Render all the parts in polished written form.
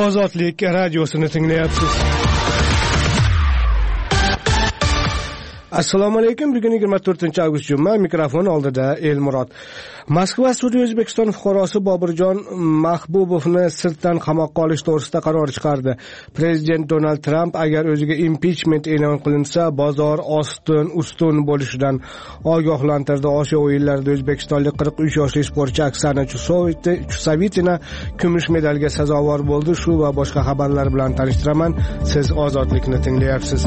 Ozodlik radiosini tinglayapsiz. Assalomu alaykum. Bugun 24-avgust juma. Mikrofon oldida Elmurod. Moskva sudi O'zbekiston fuqarosi Bobirjon Mahbubovni sirtdan qamoqqa olish to'g'risida qaror chiqardi. Prezident Donald Tramp agar o'ziga impichment e'lon qilinsa, bozor ustun bo'lishidan ogohlantirdi. Osiyo o'yinlarida o'zbekistonlik 43 yoshli sportchi Oksana Chusovitina kumush medalga sazovor bo'ldi. Shu va boshqa xabarlar bilan tanishtiraman. Siz Ozodlikni tinglayapsiz.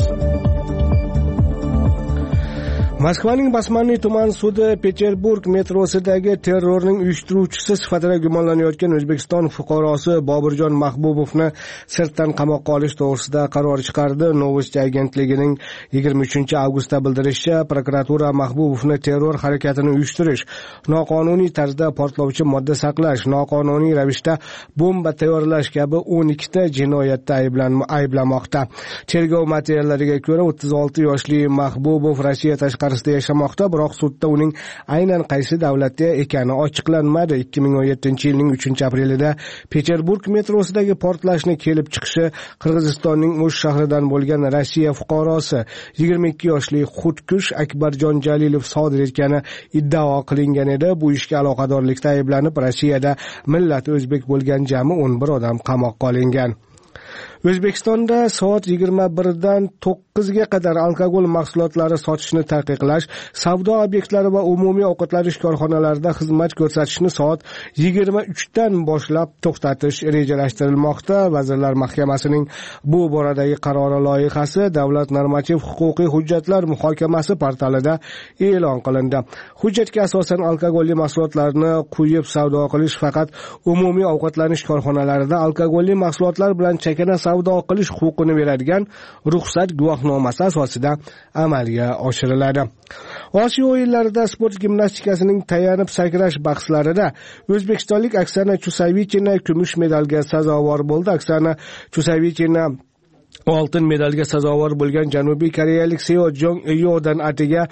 Moskvaning Basmanniy tuman sudi Peterburg metrosidagi terrorning uyushtiruvchisi sifatida gumonlanayotgan O'zbekiston fuqarosi Bobirjon Mahbubovni sirtdan qamoqqa olish to'g'risida qaror chiqardi. Novosti agentligining 23-avgustda bildirishicha, prokuratura Mahbubovni terror harakatini uyushtirish, noqonuniy tarzda portlovchi modda saqlash, noqonuniy ravishda bomba tayyorlash kabi 12 ta jinoyatda ayblamoqda. Tergov materiallariga ko'ra 36 yoshli Mahbubov Rossiya tashqarisida yashamoqda, biroq sudda uning aynan qaysi davlatda ekani ochiqlanmadi. 2017-yilning 3-aprelida Peterburg metrosidagi portlashni kelib chiqishi Qirg'izistonning O'sh shahridan bo'lgan Rossiya fuqarosi 22 yoshli Xudkush Akbarjon Jalilov sodir etgani iddao qilingan edi. Bu ishga aloqadorlikda ayblanib Rossiyada millati o'zbek bo'lgan jami 11 odam qamoqqa olingan. O'zbekistonda soat 21 dan 9 ga qadar alkogol mahsulotlari sotishni taqiqlash, savdo obyektlari va umumiy ovqatlanish korxonalarida xizmat ko'rsatishni soat 23 dan boshlab to'xtatish rejalashtirilmoqda. Vazirlar Mahkamasining bu boradagi qarori loyihasi Davlat normativ-huquqiy hujjatlar muhokamasi portalida e'lon qilindi. Hujjatga asosan alkogolli mahsulotlarni quyib savdo qilish faqat umumiy ovqatlanish korxonalarida alkogolli mahsulotlar bilan chakana savdo qilish huquqini beradigan ruxsat guvohnomasi asosida amalga oshiriladi. Osiyo o'yinlarida sport gimnastikasining tayanib sakrash bahslarida o'zbekistonlik Oksana Chusovitina kumush medalga sazovor bo'ldi. Oksana Chusovitina oltin medalga sazovor bo'lgan Janubiy koreyalik Seo Jong Yodan atiga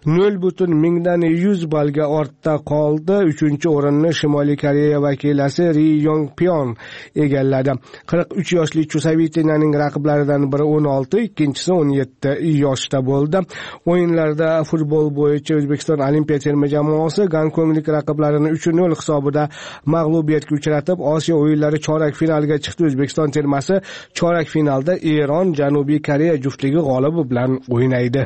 0.100 ballga ortda qoldi. 3-o'rinni Shimoliy Koreya vakilasi Ri Yong Pyon egalladi. 43 yoshli Chusovitinaning raqiblaridan biri 16, ikkinchisi 17 yoshda bo'ldi. O'yinlarda futbol bo'yicha O'zbekiston olimpiya terma jamoasi Gonkonglik raqiblarini 3-0 hisobida mag'lubiyatga uchratib, Osiyo o'yinlari chorak finaliga chiqdi. O'zbekiston termasi chorak finalda Eron Janubiy Koreya juftligi g'olibi bilan o'ynaydi.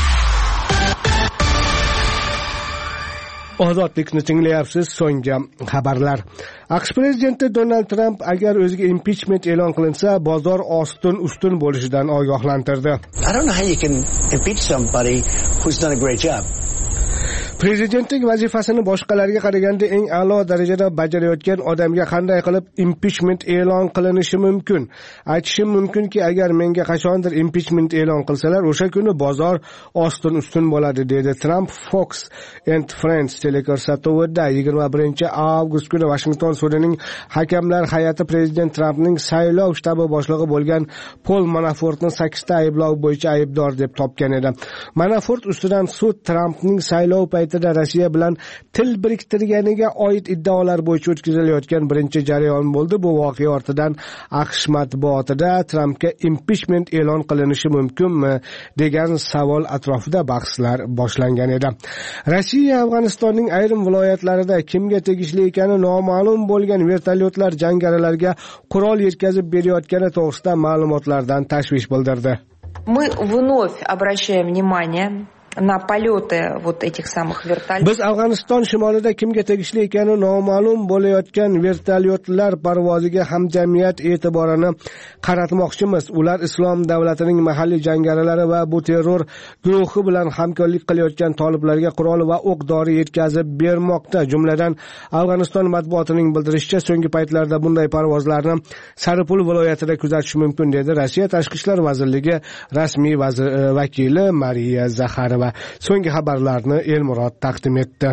Ozodlikni tinglayapsiz. So'nggi xabarlar. AQSh prezidenti Donald Tramp agar o'ziga impichment e'lon qilinsa, bozor ustun bo'lishidan ogohlantirdi. I don't know how you can impeach somebody who's done a great job. Prezidentlik vazifasini boshqalarga qaraganda eng a'lo darajada bajarayotgan odamga qanday qilib impichment e'lon qilinishi mumkin? Aytishim mumkinki, agar menga qachondir impichment e'lon qilsalar, o'sha kuni bozor ustun bo'ladi, dedi Trump Fox and Friends teleko'rsatuvida. 21-avgust kuni Washington sudining hakamlar hay'ati prezident Trumpning saylov shtabi boshlig'i bo'lgan Pol Manafortni 8 ta ayblov bo'yicha aybdor deb topgan edi. Manafort ustidan sud Trumpning saylov Rossiya bilan til biriktirganiga oid iddaolar bo'yicha o'tkazilayotgan birinchi jarayon bo'ldi. Bu voqea ortidan AQSh matbuotida Trampga impichment e'lon qilinishi mumkinmi degan savol atrofida bahslar boshlangan edi. Rossiya Afg'onistonning ayrim viloyatlarida kimga tegishli ekani noma'lum bo'lgan vertolyotlar jangarilarga qurol yetkazib berayotgani to'g'risida ma'lumotlardan tashvish bildirdi. Мы вновь обращаем внимание на полеты вот этих самых вертолетов. Biz Afg'oniston shimolida kimga tegishli ekani noma'lum bo'layotgan vertolyotlar parvoziga hamjamiyat e'tiborini qaratmoqchimiz. Ular Islom davlatining mahalliy jangarilari va bu terror guruhi bilan hamkorlik qilayotgan toliblarga qurol va o'q-dori yetkazib bermoqda. Jumladan Afg'oniston matbuotining bildirishicha, so'nggi paytlarda bunday parvozlarni Saripul viloyatida kuzatish mumkin, dedi Rossiya Tashqi ishlar vazirligi rasmiy vakili Mariya Zaxarova. So'nggi xabarlarni Elmurod taqdim etdi.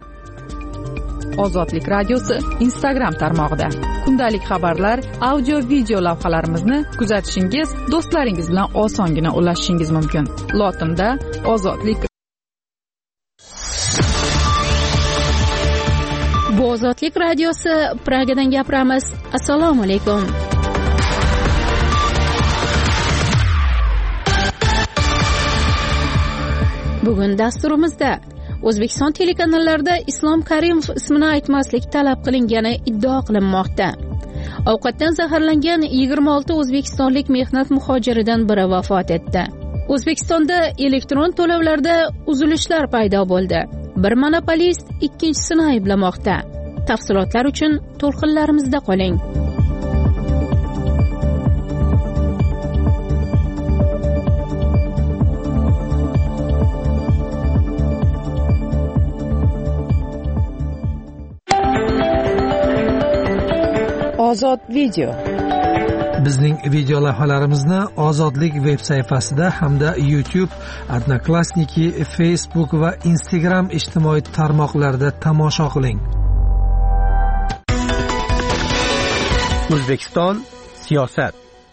Ozodlik radiosi Instagram tarmog'ida kundalik xabarlar, audio video lavhalarimizni kuzatishingiz, do'stlaringiz bilan osongina ulashishingiz mumkin. Lotinda Ozodlik. Bu Ozodlik radiosi, Pragadan gapiramiz. Assalomu alaykum. Bugun dasturimizda O'zbekiston telekanallarida Islom Karimov ismini aytmaslik talab qilingani iddao qilinmoqda. Ovqatdan zaharlangan 26 o'zbekistonlik mehnat muhojiridan biri vafot etdi. O'zbekistonda elektron to'lovlarda uzilishlar paydo bo'ldi. Bir monopolist ikkinchisini ayblamoqda. Tafsilotlar uchun to'lqinlarimizda qoling. Ozod video. Bizning video lavhalarimizni Ozodlik veb sayfasida hamda YouTube, Odnoklassniki, Facebook va Instagram ijtimoiy tarmoqlarida tomosha qiling. O'zbekiston siyosat.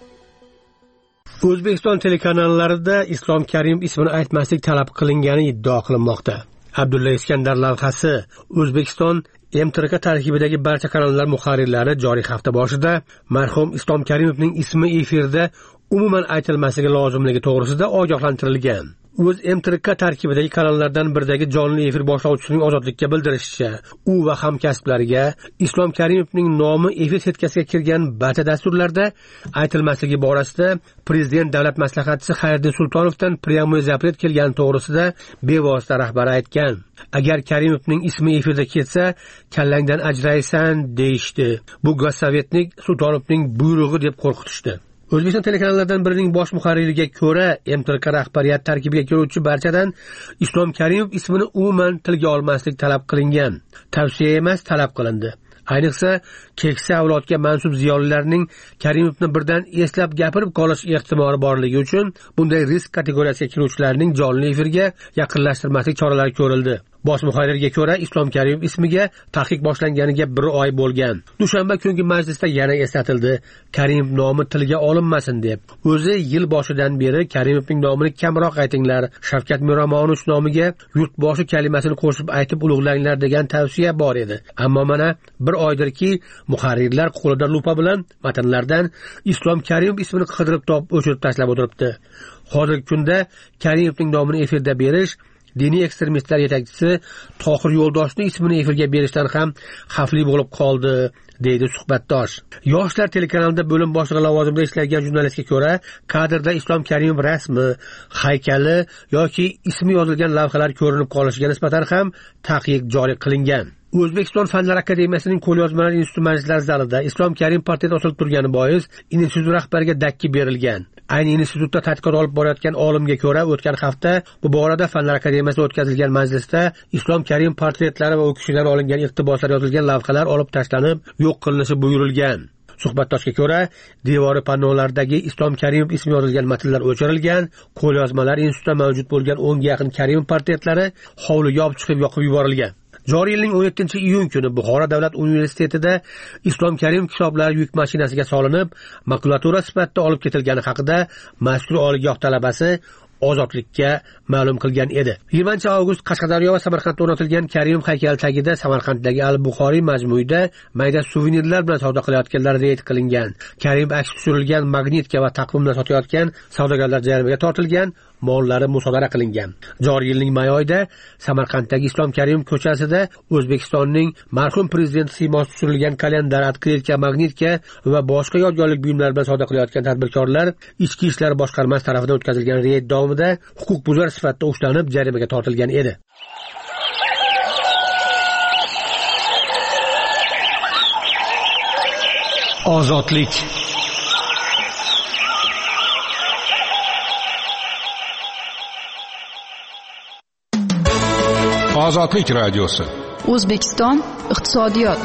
O'zbekiston telekanallarida Islom Karimov ismini aytmaslik talab qilingani iddao qilinmoqda. Abdulla Iskandar lavhasi. O'zbekiston MTRK tarkibidagi barcha kanallar muharrirlari joriy hafta boshida marhum Islom Karimovning ismi efirda umuman aytilmasligi lozimligi to'g'risida ogohlantirilgan. O'z MTRK tarkibidagi kanallardan biridagi jonli efir boshlovchisining Ozodlikka bildirishicha, u va hamkasblariga Islom Karimovning nomi efir setkasiga kirgan barcha dasturlarda aytilmasligi borasida Prezident davlat maslahatchisi Xayriddin Sultonovdan pryamoy zapret kelgani to'g'risida bevosita rahbar aytgan. Agar Karimovning ismi efirda ketsa, kallangdan ajraysan deyishdi. Bu Gossovetnik Sultonovning buyrug'i deb qo'rqitishdi. O'zbekiston telekanallaridan birining bosh muharririga ko'ra, MTRK rahbariyat tarkibiga kiruvchi barchadan Islom Karimov ismini umuman tilga olmaslik talab qilingan. Tavsiya emas, talab qilindi. Ayniqsa, keksa avlodga mansub ziyolilarning Karimovni birdan eslab gapirib qolish ehtimoli borligi uchun bunday risk kategoriyasiga kiruvchilarning jonli efirga yaqinlashtirmaslik choralari ko'rildi. Bosh muharrirga ko'ra, Islom Karimov ismiga taqiq boshlanganiga 1 oy bo'lgan. Dushanba kungi majlisda yana eslatildi, Karimov nomi tilga olinmasin deb. O'zi yil boshidan beri Karimovning nomini kamroq aytinglar, Shavkat Miromonovich nomiga yurtboshi kalimasini qo'shib aytib ulug'langlar degan tavsiya bor edi. Ammo mana 1 oydirki, muharrirlar qo'lida lupa bilan matnlardan Islom Karimov ismini qidirib topib o'chirib tashlab o'tiribdi. Hozirgi kunda Karimovning nomini efirda berish diniy ekstremistlar yetakchisi Tohir Yo'ldoshning ismini efirga berishdan ham xavfli bo'lib qoldi, deydi suhbatdosh. Yoshlar telekanalida bo'lim boshlig'i lavozimida ishlagan jurnalistga ko'ra, kadrda Islom Karimov rasmi, haykali yoki ismi yozilgan lavhalar ko'rinib qolishiga nisbatan ham taqiq joriy qilingan. O'zbekiston Fanlar akademiyasining qo'lyozmalar instituti majlislar zalida Islom Karimov portreti osilib turgani bois institut rahbariga dakki berilgan. Ayni institutda tadqiqot olib borayotgan olimga ko'ra, o'tgan hafta bu borada Fanlar akademiyasida o'tkazilgan majlisda Islom Karimov portretlari va u kishidan olingan iqtiboslar yozilgan lavhalar olib tashlanib, yo'q qilinishi buyurilgan. Suhbatdoshga ko'ra, devori pannolaridagi Islom Karimov ismi yozilgan matnlar o'chirilgan, qo'lyozmalar institutida mavjud bo'lgan 10 ga yaqin Karimov portretlari hovliga olib chiqib yoqib yuborilgan. Joriy yilning 17-iyun kuni Buxoro davlat universitetida Islom Karimov kitoblari yuk mashinasiga solinib, makulatura sifatida olib ketilgani haqida mazkur oliygoh talabasi Ozodlikka ma'lum qilgan edi. 20-avgust Qashqadaryo va Samarqandda o'rnatilgan Karimov haykali tagida Samarqanddagi Al-Buxoriy majmuida mayda suvenirlar bilan savdo qilayotganlar reyd qilingan. Karimov aks tushirilgan magnitka va taqvimni sotayotgan savdogarlar jarimaga tortilgan, mollari musodara qilingan. Joriy yilning may oyida Samarqanddagi Islom Karimov ko'chasida O'zbekistonning marhum prezidenti siymosi tushirilgan kalendar, otkritka, magnitka va boshqa yodgorlik buyumlari bilan savdo qilayotgan tadbirkorlar Ichki ishlar boshqarmasi tomonidan o'tkazilgan reyd davomida huquqbuzar sifatida ushlanib, jarimaga tortilgan edi. Ozodlik. Ozodlik radiosi. O'zbekiston iqtisodiyot.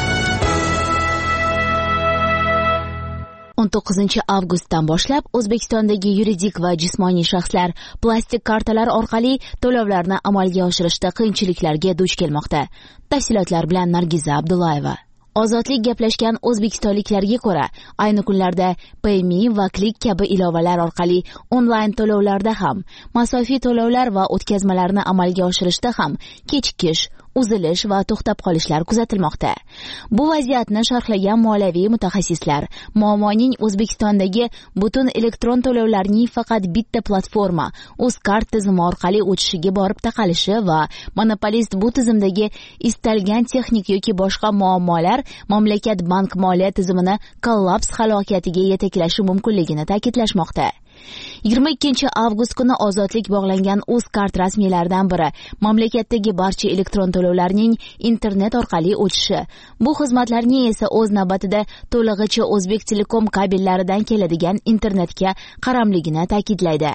19-avgustdan boshlab O'zbekistondagi yuridik va jismoniy shaxslar plastik kartalar orqali to'lovlarni amalga oshirishda qiyinchiliklarga duch kelmoqda. Tafsilotlar bilan Nargiza Abdullayeva. Ozodlik gaplashgan o'zbekistonliklarga ko'ra, ayni kunlarda PayMe va Click kabi ilovalar orqali onlayn to'lovlarda ham, masofiy to'lovlar va o'tkazmalarni amalga oshirishda ham kechikish, uzilish va to'xtab qolishlar kuzatilmoqda. Bu vaziyatni sharhlagan moliyaviy mutaxassislar muammoning O'zbekistondagi butun elektron to'lovlarning faqat bitta platforma Uzcard tizimi orqali o'tishiga borib taqalishi va monopolist bu tizimdagi istalgan texnik yoki boshqa muammolar mamlakat bank moliya tizimini kollaps halokatiga yetaklashi mumkinligini ta'kidlashmoqda. 22 avgust kuni ozodlik bog'langan Uzcard rasmiylaridan biri mamlakatdagi barcha elektron to'lovlarning internet orqali o'tishi. Bu xizmatlarning esa o'z navbatida to'lig'icha O'zbek Telekom kabellaridan keladigan internetga qaramligini ta'kidlaydi.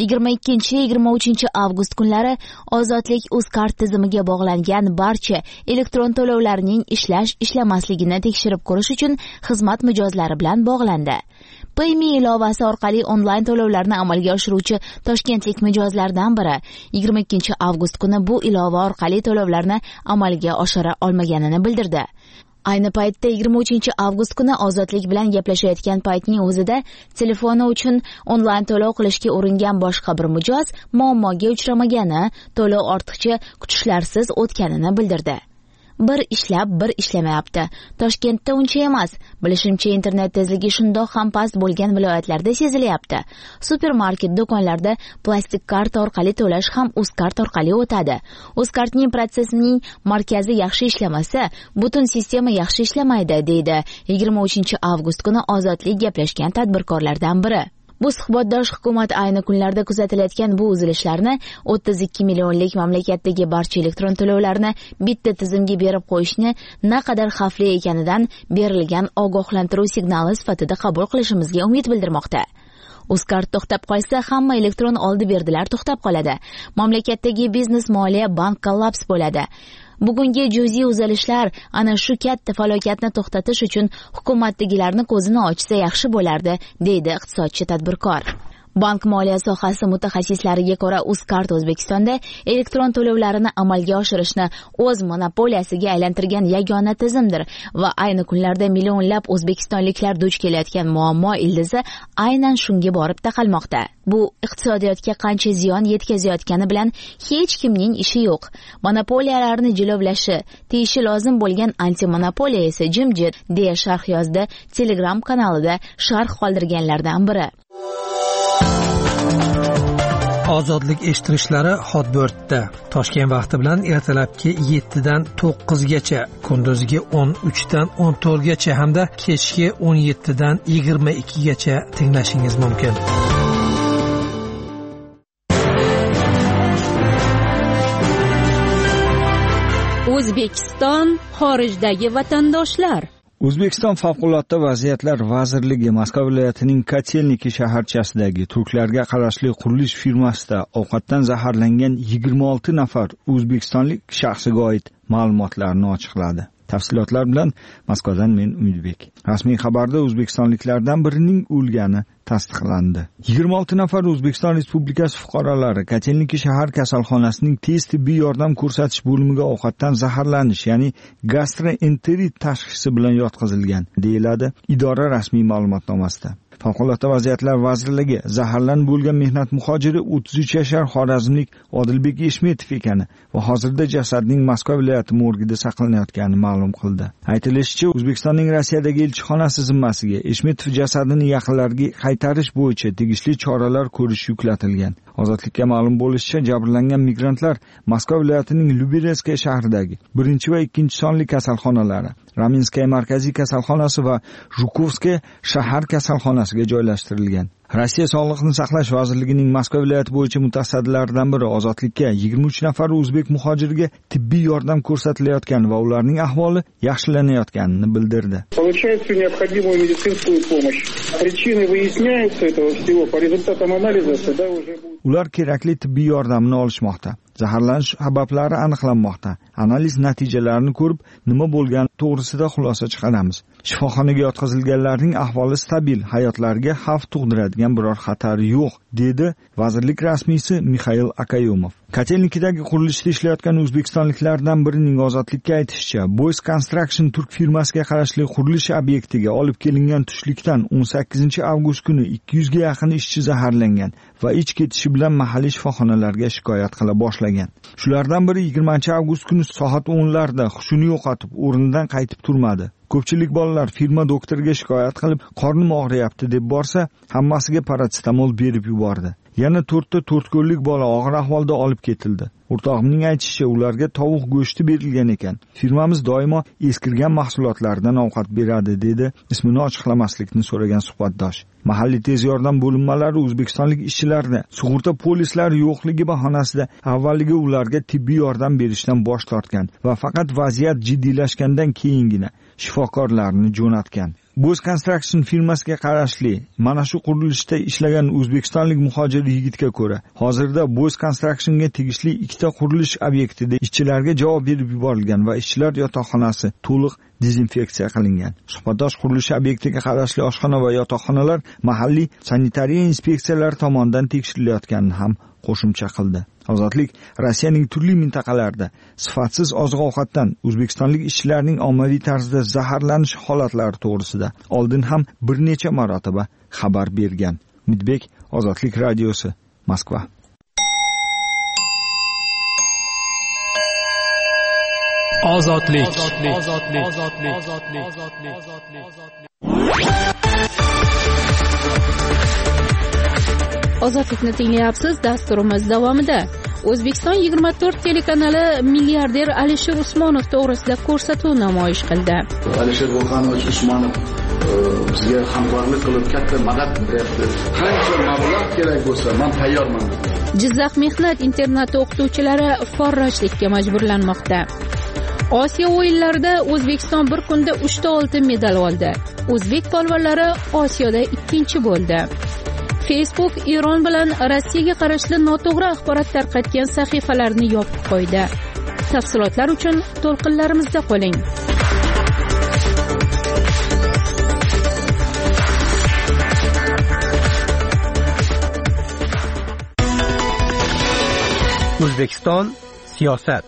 22-23 avgust kunlari ozodlik Uzcard tizimiga bog'langan barcha elektron to'lovlarning ishlamasligini tekshirib ko'rish uchun xizmat mijozlari bilan bog'landi. Payme ilovasi orqali onlayn to'lovlarni amalga oshiruvchi toshkentlik mijozlardan biri 22 avgust kuni bu ilova orqali to'lovlarni amalga oshira olmaganini bildirdi. Ayni paytda 23 avgust kuni ozodlik bilan gaplashayotgan paytning o'zida telefoni uchun onlayn to'lov qilishga uringan boshqa bir mijoz muammoga uchramagani, to'lov ortiqcha kutishlarsiz o'tganini bildirdi. Bir ishlab, bir ishlamayapti. Toshkentda uncha emas. Bilishimcha internet tezligi shundoq ham past bo'lgan viloyatlarda sezilyapti. Supermarket do'konlarda plastik karta orqali to'lash ham Uzcard orqali o'tadi. Uzcardning protsessining markazi yaxshi ishlamasa, butun sistema yaxshi ishlamaydi, deydi 23 avgust kuni ozodlik gaplashgan tadbirkorlardan biri. Bu suhbatdosh hukumat ayni kunlarda kuzatilayotgan bu uzilishlarni 32 millionlik mamlakatdagi barcha elektron to'lovlarni bitta tizimga berib qo'yishni naqadar xavfli ekanidan berilgan ogohlantiruv signali sifatida qabul qilishimizga umid bildirmoqda. Uzcard to'xtab qolsa, hamma elektron oldi-berdilar to'xtab qoladi. Mamlakatdagi biznes, moliya, bank kollaps bo'ladi. Bugungi juziy uzilishlar ana shu katta falokatni to'xtatish uchun hukumatdagilarni ko'zini ochsa yaxshi bo'lardi, deydi iqtisodchi tadbirkor. Bank moliya sohasi mutaxassislariga ko'ra, Uzcard O'zbekistonda elektron to'lovlarini amalga oshirishni o'z monopoliyasiga aylantirgan yagona tizimdir va ayni kunlarda millionlab o'zbekistonliklar duch kelayotgan muammo ildizi aynan shunga borib taqalmoqda. Bu iqtisodiyotga qancha ziyon yetkazayotgani bilan hech kimning ishi yo'q. Monopoliyalarni jilovlashi, teyishi lozim bo'lgan antimonopoliya esa jimjit, deya sharh yozdi Telegram kanalida sharh qoldirganlardan biri. Ozodlik eshittirishlari Hotbirtda Toshkent vaqti bilan ertalabki 7 dan 9 gacha, kunduziga 13 dan 14 gacha hamda kechki 17 dan 22 gacha tinglashingiz mumkin. O'zbekiston xorijdagi vatandoshlar. O'zbekiston favqulodda vaziyatlar vazirligi Moskva viloyatining Kotelniki shaharchasidagi turklarga qarashli qurilish firmasida ovqatdan zaharlangan 26 nafar o'zbekistonlik shaxsiga oid ma'lumotlarni ochiqladi. Tafsilotlar bilan Moskvadan men Umidbek. Rasmiy xabarda o'zbekistonliklardan birining o'lgani tasdiqlandi. 26 nafar O'zbekiston Respublikasi fuqarolari Kotelniki shahar kasalxonasining tez tibbiy yordam ko'rsatish bo'limiga ovqatdan zaharlanish, ya'ni gastroenterit tashxisi bilan yotqizilgan, deyiladi idora rasmiy ma'lumotnomasida. Favqulodda vaziyatlar vazirligi zaharlanib bo'lgan mehnat muhojiri 33 yashar xorazmlik Odilbek Eshmetov ekani va hozirda jasadning Moskva viloyati morgida saqlanayotganini ma'lum qildi. Aytilishicha, O'zbekistonning Rossiyadagi elchixonasi zimmasiga Eshmetov jasadini yaqinlariga qaytarish bo'yicha tegishli choralar ko'rish yuklatilgan. Ozodlikka ma'lum bo'lishicha, jabrlangan migrantlar Moskva viloyatining Lyuberskiy shahridagi 1 va 2 sonli kasalxonalari, Raminskaya markaziy kasalxonasi va Zhukovskiy shahar kasalxonasiga joylashtirilgan. Rossiya Sog'liqni saqlash vazirligining Moskva viloyati bo'yicha mutasaddilaridan biri ozodlikka 23 nafar o'zbek muhojiriga tibbiy yordam ko'rsatilayotgan va ularning ahvoli yaxshilanayotganini bildirdi. Получают всю необходимую медицинскую помощь. Причины выясняются этого всего по результатам анализа, тогда уже будет. Ular kerakli tibbiy yordamni olishmoqda. Zaharlanish sabablari aniqlanmoqda. Analiz natijalarini ko'rib, nima bo'lgani to'g'risida xulosa chiqaramiz. Shifoxonaga yotqizilganlarning ahvoli stabil, hayotlariga xavf tug'diradigan biror xatar yo'q, dedi vazirlik rasmiysi Mikhail Akayumov. Kotelnikidagi qurilishda ishlayotgan o'zbekistonliklardan birining ozodlikka aytishicha, Boys Construction turk firmasiga qarashli qurilish obyektiga olib kelingan tushlikdan 18 avgust kuni 200 ga yaqin ishchi zaharlangan va ich ketishi bilan mahalliy shifoxonalarga shikoyat qila boshlagan. Shulardan biri 20 avgust kuni soat 10 larda hushini yo'qotib, o'rnidan qaytib turmadi. Ko'pchilik bolalar firma doktoriga shikoyat qilib, qornim og'riyapti deb borsa, hammasiga parasetamol berib yubordi. Yana 4 qo'llik bola og'ir ahvolda olib ketildi. O'rtog'imning aytishicha, ularga tovuq go'shti berilgan ekan. Firmamiz doimo eskirgan mahsulotlardan ovqat beradi, dedi ismini ochiqlamaslikni so'ragan suhbatdosh. Mahalliy tez yordam bo'linmalari o'zbekistonlik ishchilarni sug'urta polislari yo'qligi bahonasida avvaliga ularga tibbiy yordam berishdan bosh tortgan va faqat vaziyat jiddiylashgandan keyingina shifokorlarni jo'natgan. Boys Construction firmasiga qarashli mana shu qurilishda ishlagan o'zbekistonlik muhojir yigitga ko'ra, hozirda Boys Constructionga tegishli 2 qurilish obyektida ishchilarga javob berib yuborilgan va ishchilar yotoqxonasi to'liq dezinfeksiya qilingan. Suhbatdosh qurilish obyektiga qarashli oshxona va yotoqxonalar mahalliy sanitariya inspeksiyalari tomonidan tekshirilayotganini ham qo'shimcha qildi. Ozodlik Rossiyaning turli mintaqalarida sifatsiz oziq-ovqatdan o'zbekistonlik ishchilarning ommaviy tarzda zaharlanish holatlari to'g'risida oldin ham bir necha marotaba xabar bergan. Umidbek, Ozodlik radiosi, Moskva. Ozodlik. Ozodlikni tinglayapsiz. Dasturimiz davomida O'zbekiston 24 telekanali milliarder Alisher Usmonov to'g'risida ko'rsatuv namoyish qildi. Alisher Burxanovich Usmonov bizga hamkorlik qilib katta madad beryapti. Qancha mablag' kerak bo'lsa, men tayyorman. Jizzax mehnat internati o'qituvchilari farroshlikka majburlanmoqda. Osiyo o'yinlarida O'zbekiston bir kunda 3 ta oltin medal oldi. O'zbek polvonlari Osiyoda 2-chi bo'ldi. Facebook Eron bilan Rossiyaga qarashli noto'g'ri axborot tarqatgan sahifalarni yopib qo'ydi. Tafsilotlar uchun to'lqinlarimizda qoling. O'zbekiston siyosat.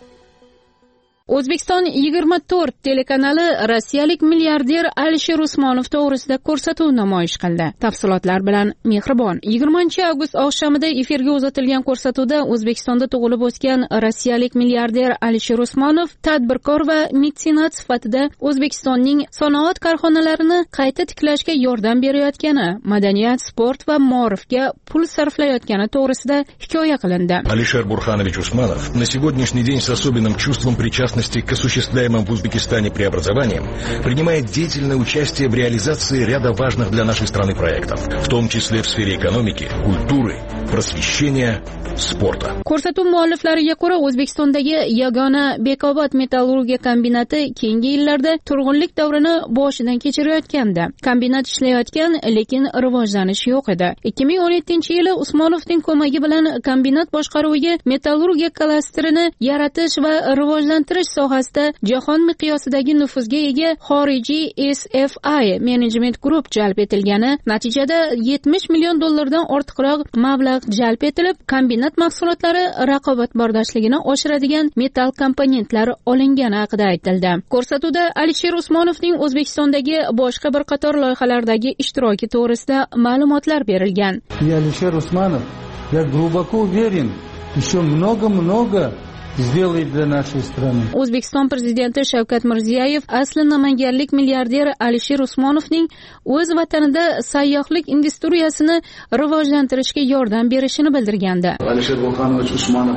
O'zbekiston 24 telekanali rossiyalik milliarder Alisher Usmonov to'g'risida ko'rsatuv namoyish qildi. Tafsilotlar bilan Mehribon. 20-avgust oqshomida efirga uzatilgan ko'rsatuvda O'zbekistonda tug'ilib o'sgan rossiyalik milliarder Alisher Usmonov tadbirkor va metsenat sifatida O'zbekistonning sanoat korxonalarini qayta tiklashga yordam berayotgani, madaniyat, sport va ma'rifga pul sarflayotgani to'g'risida hikoya qilindi. Alisher Burxanovich Usmonov на сегодняшний день с особенным чувством причастности к осуществляемым в Узбекистане преобразованиям принимает деятельное участие в реализации ряда важных для нашей страны проектов, в том числе в сфере экономики, культуры, просвещения, sporta. Ko'rsatuv mualliflariga ko'ra, O'zbekistondagi yagona Bekobod metallurgiya kombinati keyingi yillarda turg'unlik davrini boshidan kechirayotgandi. Kombinat ishlayotgan, lekin rivojlanish yo'q edi. 2017-yili Usmonovning ko'magi bilan kombinat boshqaruviga metallurgiya klastrini yaratish va rivojlantirish sohasida jahon miqyosidagi nufuzga ega xorijiy SFI Management Group jalb etilgani, natijada $70 million ortiqroq mablag' jalb etilib, kombinat mahsulotlari raqobatbardoshligini oshiradigan metall komponentlar olingani haqida aytildi. Ko'rsatuvda Alisher Usmonovning O'zbekistondagi boshqa bir qator loyihalardagi ishtiroki to'g'risida ma'lumotlar berilgan. Alisher Usmonov, я глубоко уверен, еще много сделает для нашей страны. O'zbekiston prezidenti Shavkat Mirziyoyev asli namanganlik milliarder Alisher Usmonovning o'z vatanida sayyohlik industriyasini rivojlantirishga yordam berishini bildirgandi. Alisher Burxanovich Usmonov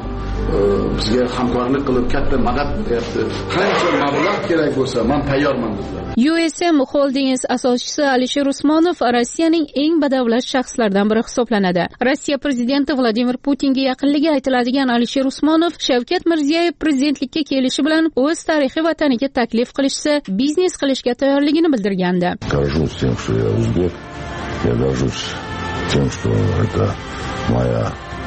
bizga hamkorlik qilib katta madad beryapti. Qancha mablag' kerak bo'lsa, men tayyorman dedilar. USM Holdings asoschisi Alisher Usmonov Rossiyaning eng badavlat shaxslaridan biri hisoblanadi. Rossiya prezidenti Vladimir Putinga yaqinligi aytiladigan Alisher Usmonov Shavkat Mirziyoyev prezidentlikka kelishi bilan o'z tarixiy vataniga taklif qilishsa, biznes qilishga tayyorligini bildirgandi. Горжусь тем, что я узбек. Я горжусь тем, что это моя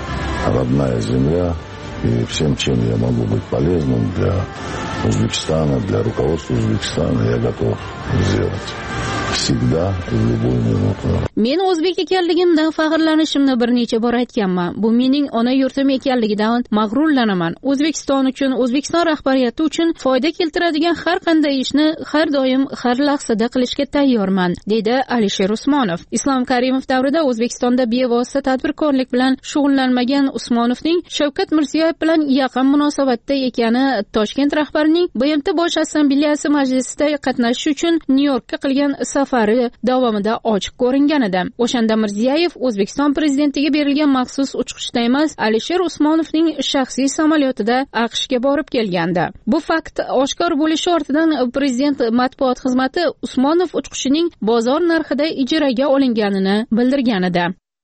родная земля. И всем, чем я могу быть полезным для Узбекистана, для руководства Узбекистана, я готов сделать. всегда и в любую минуту. Men o'zbek ekanligimdan faxrlanishimni bir necha bor aytganman. Bu mening ona yurtim ekanligidan mag'rurlanaman. O'zbekiston uchun, O'zbekiston rahbariyati uchun foyda keltiradigan har qanday ishni har doim, har lahzada qilishga tayyorman, dedi Alisher Usmonov. Islom Karimov davrida O'zbekistonda bevosita tadbirkorlik bilan shug'ullanmagan Usmonovning Shavkat Mirziyoyev bilan yaqin munosabatda ekani Toshkent rahbarining BMT Bosh Assambleyasi majlisida qatnashish uchun Nyu-Yorkka qilgan safari davomida ochiq ko'ringan edi. O'shanda Mirziyoyev O'zbekiston prezidentiga berilgan maxsus uchqishda emas, Alisher Usmonovning shaxsiy samolyotida AQShga borib kelgandi. Bu fakt oshkor bo'lishi ortidan prezident matbuot xizmati Usmonov uchqishining bozor narxida ijaraga olinganini bildirgan edi.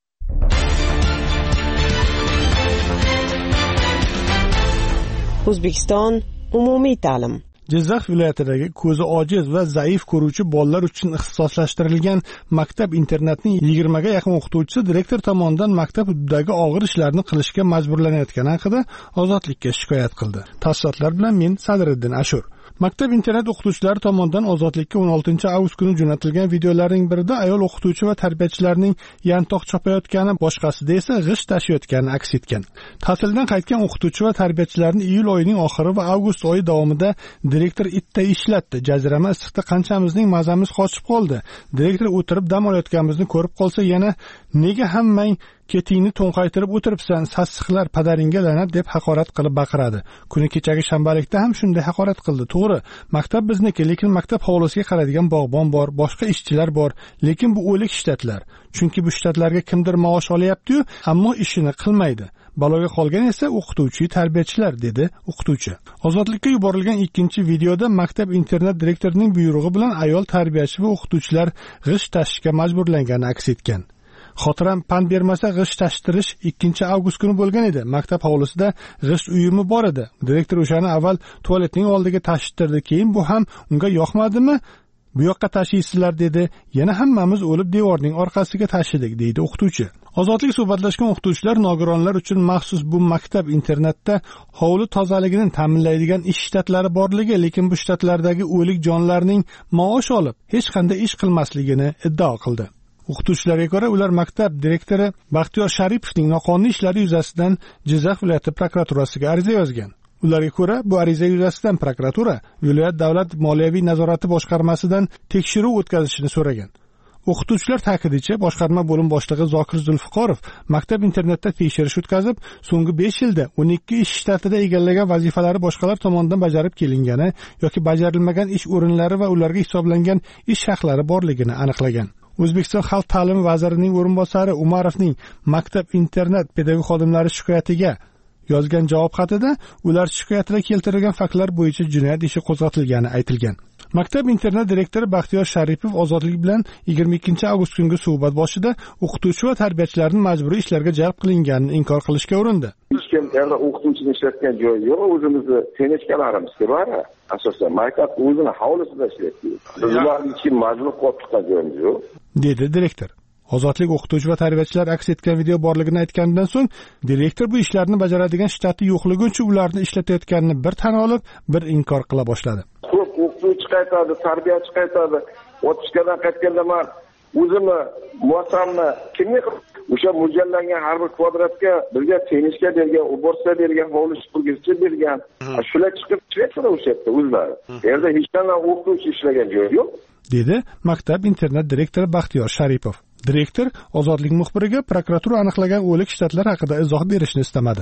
O'zbekiston umumiy ta'lim. Jizzax viloyatidagi ko'zi ojiz va zaif ko'ruvchi bolalar uchun ixtisoslashtirilgan maktab internatning 20 ga yaqin o'qituvchisi direktor tomonidan maktab hududidagi og'ir ishlarni qilishga majburlanayotgani haqida Ozodlikka shikoyat qildi. Tafsilotlar bilan men Sadriddin Ashur. Maktab internat o'qituvchilari tomonidan Ozodlikka 16 avgust kuni jo'natilgan videolarning birida ayol o'qituvchi va tarbiyachilarning yantoq chopayotgani, boshqasida esa g'isht tashiyotgani aks etgan. Ta'tildan qaytgan o'qituvchi va tarbiyachilarni iyul oyining oxiri va avgust oyi davomida direktor itday ishlatdi. Jazirama issiqda qanchamizning mazamiz qochib qoldi. Direktor o'tirib dam olayotganimizni ko'rib qolsa yana nega hammang ketingni to'nqaytirib o'tiribsan, sassiqlar padaringga la'nat deb haqorat qilib baqiradi. Kuni kechagi shanbalikda ham shunday haqorat qildi. To'g'ri, maktab bizniki, lekin maktab hovlisiga qaraydigan bog'bon bor, boshqa ishchilar bor, lekin bu o'lik shtatlar. Chunki bu shtatlarga kimdir maosh olyapti-yu, ammo ishini qilmaydi. Baloga qolgan esa o'qituvchi, tarbiyachilar, dedi o'qituvchi. Ozodlikka yuborilgan ikkinchi videoda maktab internat direktorining buyrug'i bilan ayol tarbiyachi va o'qituvchilar g'isht tashishga majburlangani aks etgan. Xotiram pand bermasa g'isht tashtirish 2 avgust kuni bo'lgan edi. Maktab hovlisida g'isht uyumi bor edi. Direktor o'shani avval tualetning oldiga tashittirdi, keyin bu ham unga yoqmadimi? Bu yoqqa tashiysizlar dedi. Yana hammamiz o'lib devorning orqasiga tashidik, deydi o'qituvchi. Ozodlik suhbatlashgan o'qituvchilar nogironlar uchun maxsus bu maktab internatda hovli tozaligini ta'minlaydigan ish shtatlari borligi, lekin bu shtatlardagi o'lik jonlarning maosh olib hech qanday ish qilmasligini iddao qildi. O'qituvchilarga ko'ra, ular maktab direktori Baxtiyor Sharipovning noqonuniy ishlari yuzasidan Jizzax viloyati prokuraturasiga ariza yozgan. Ularga ko'ra, bu ariza yuzasidan prokuratura viloyat davlat moliyaviy nazorati boshqarmasidan tekshiruv o'tkazishini so'ragan. O'qituvchilar ta'kidicha, boshqarma bo'lim boshlig'i Zokir Zulfiqorov maktab internatda tekshirish o'tkazib, so'nggi 5 yilda 12 ish shtatida egallagan vazifalari boshqalar tomonidan bajarib kelingani yoki bajarilmagan ish o'rinlari va ularga hisoblangan ish haqlari borligini aniqlagan. O'zbekiston Xalq ta'limi vazirining o'rinbosari Umarovning maktab internat pedagog xodimlari shikoyatiga yozgan javob xatida ular shikoyatida keltirilgan faktlar bo'yicha jinoyat ishi qo'zg'atilgani aytilgan. Maktab internat direktori Baxtiyor Sharipov Ozodlik bilan 22 avgust kungi suhbat boshida o'qituvchi va tarbiyachilarning majburiy ishlarga jalb qilinganini inkor qilishga urindi. Hech kim endi o'qituvchini ishlatgan joyi yo'q, o'zimizni tenishkalarimiz bor. Asosan maktab o'zini hovlisida ishlaydi. Biz ularni uchun majbur qilib chiqqan joyimiz yo'q, dedi direktor. Ozodlik o'qituvchi va tarbiyachilar aks etgan video borligini aytgandan so'ng direktor bu ishlarni bajaradigan shtati yo'qligicha ularni ishlatayotganini bir tan olib, bir inkor qila boshladi. Ko'p o'qituvchi qaytadi, tarbiyachi qaytadi. Otishkadan qaytganda men o'zimni muassamni kimga o'sha mo'ljallangan har bir kvadratga birga tenishga bergan, uborsa bergan, hovli supurgisi bergan. Shular chiqib chiqadi o'sha yerda o'zlari. Yerda hech qanday o'qituvchi ishlagan joyi yo'q, dedi maktab internat direktori Baxtiyor Sharipov. Direktor Ozodlik muxbiriga prokuratura aniqlagan o'lik shtatlar haqida izoh berishni istamadi.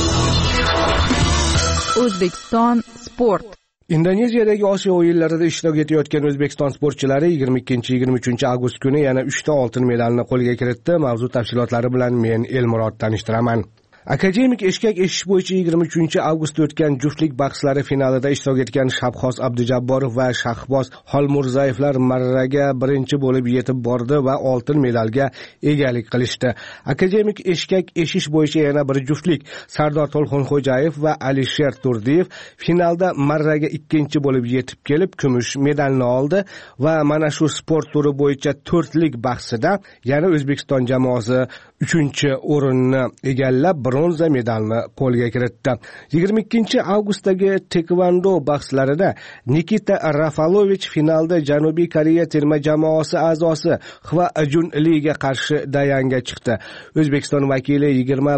O'zbekiston sport. Indoneziyadagi Osiyo o'yinlarida ishtirok etayotgan O'zbekiston sportchilari 22-23 avgust kuni yana 3 ta oltin medalni qo'lga kiritdi. Mavzu tafsilotlari bilan men Elmurod tanishtiraman. Akademik eshkak eshish bo'yicha 23 avgustda o'tgan juftlik bahslari finalida ishtirok etgan Shabxoz Abdujabborov va Shahboz Xolmurzayevlar marraga birinchi bo'lib yetib bordi va oltin medalga egalik qilishdi. Akademik eshkak eshish bo'yicha yana bir juftlik Sardor To'lqinxo'jayev va Alisher Turdiyev finalda marraga ikkinchi bo'lib yetib kelib kumush medalni oldi va mana shu sport turi bo'yicha 4lik bahsida yana O'zbekiston jamoasi 3-o'rinni egallab bronza medalni qo'lga kiritdi. 22 avgustdagi tekvando bahslarida Nikita Rafalovich finalda Janubiy Koreya terma jamoasi a'zosi Hva Jun Liga qarshi Dayanga chiqdi. O'zbekiston vakili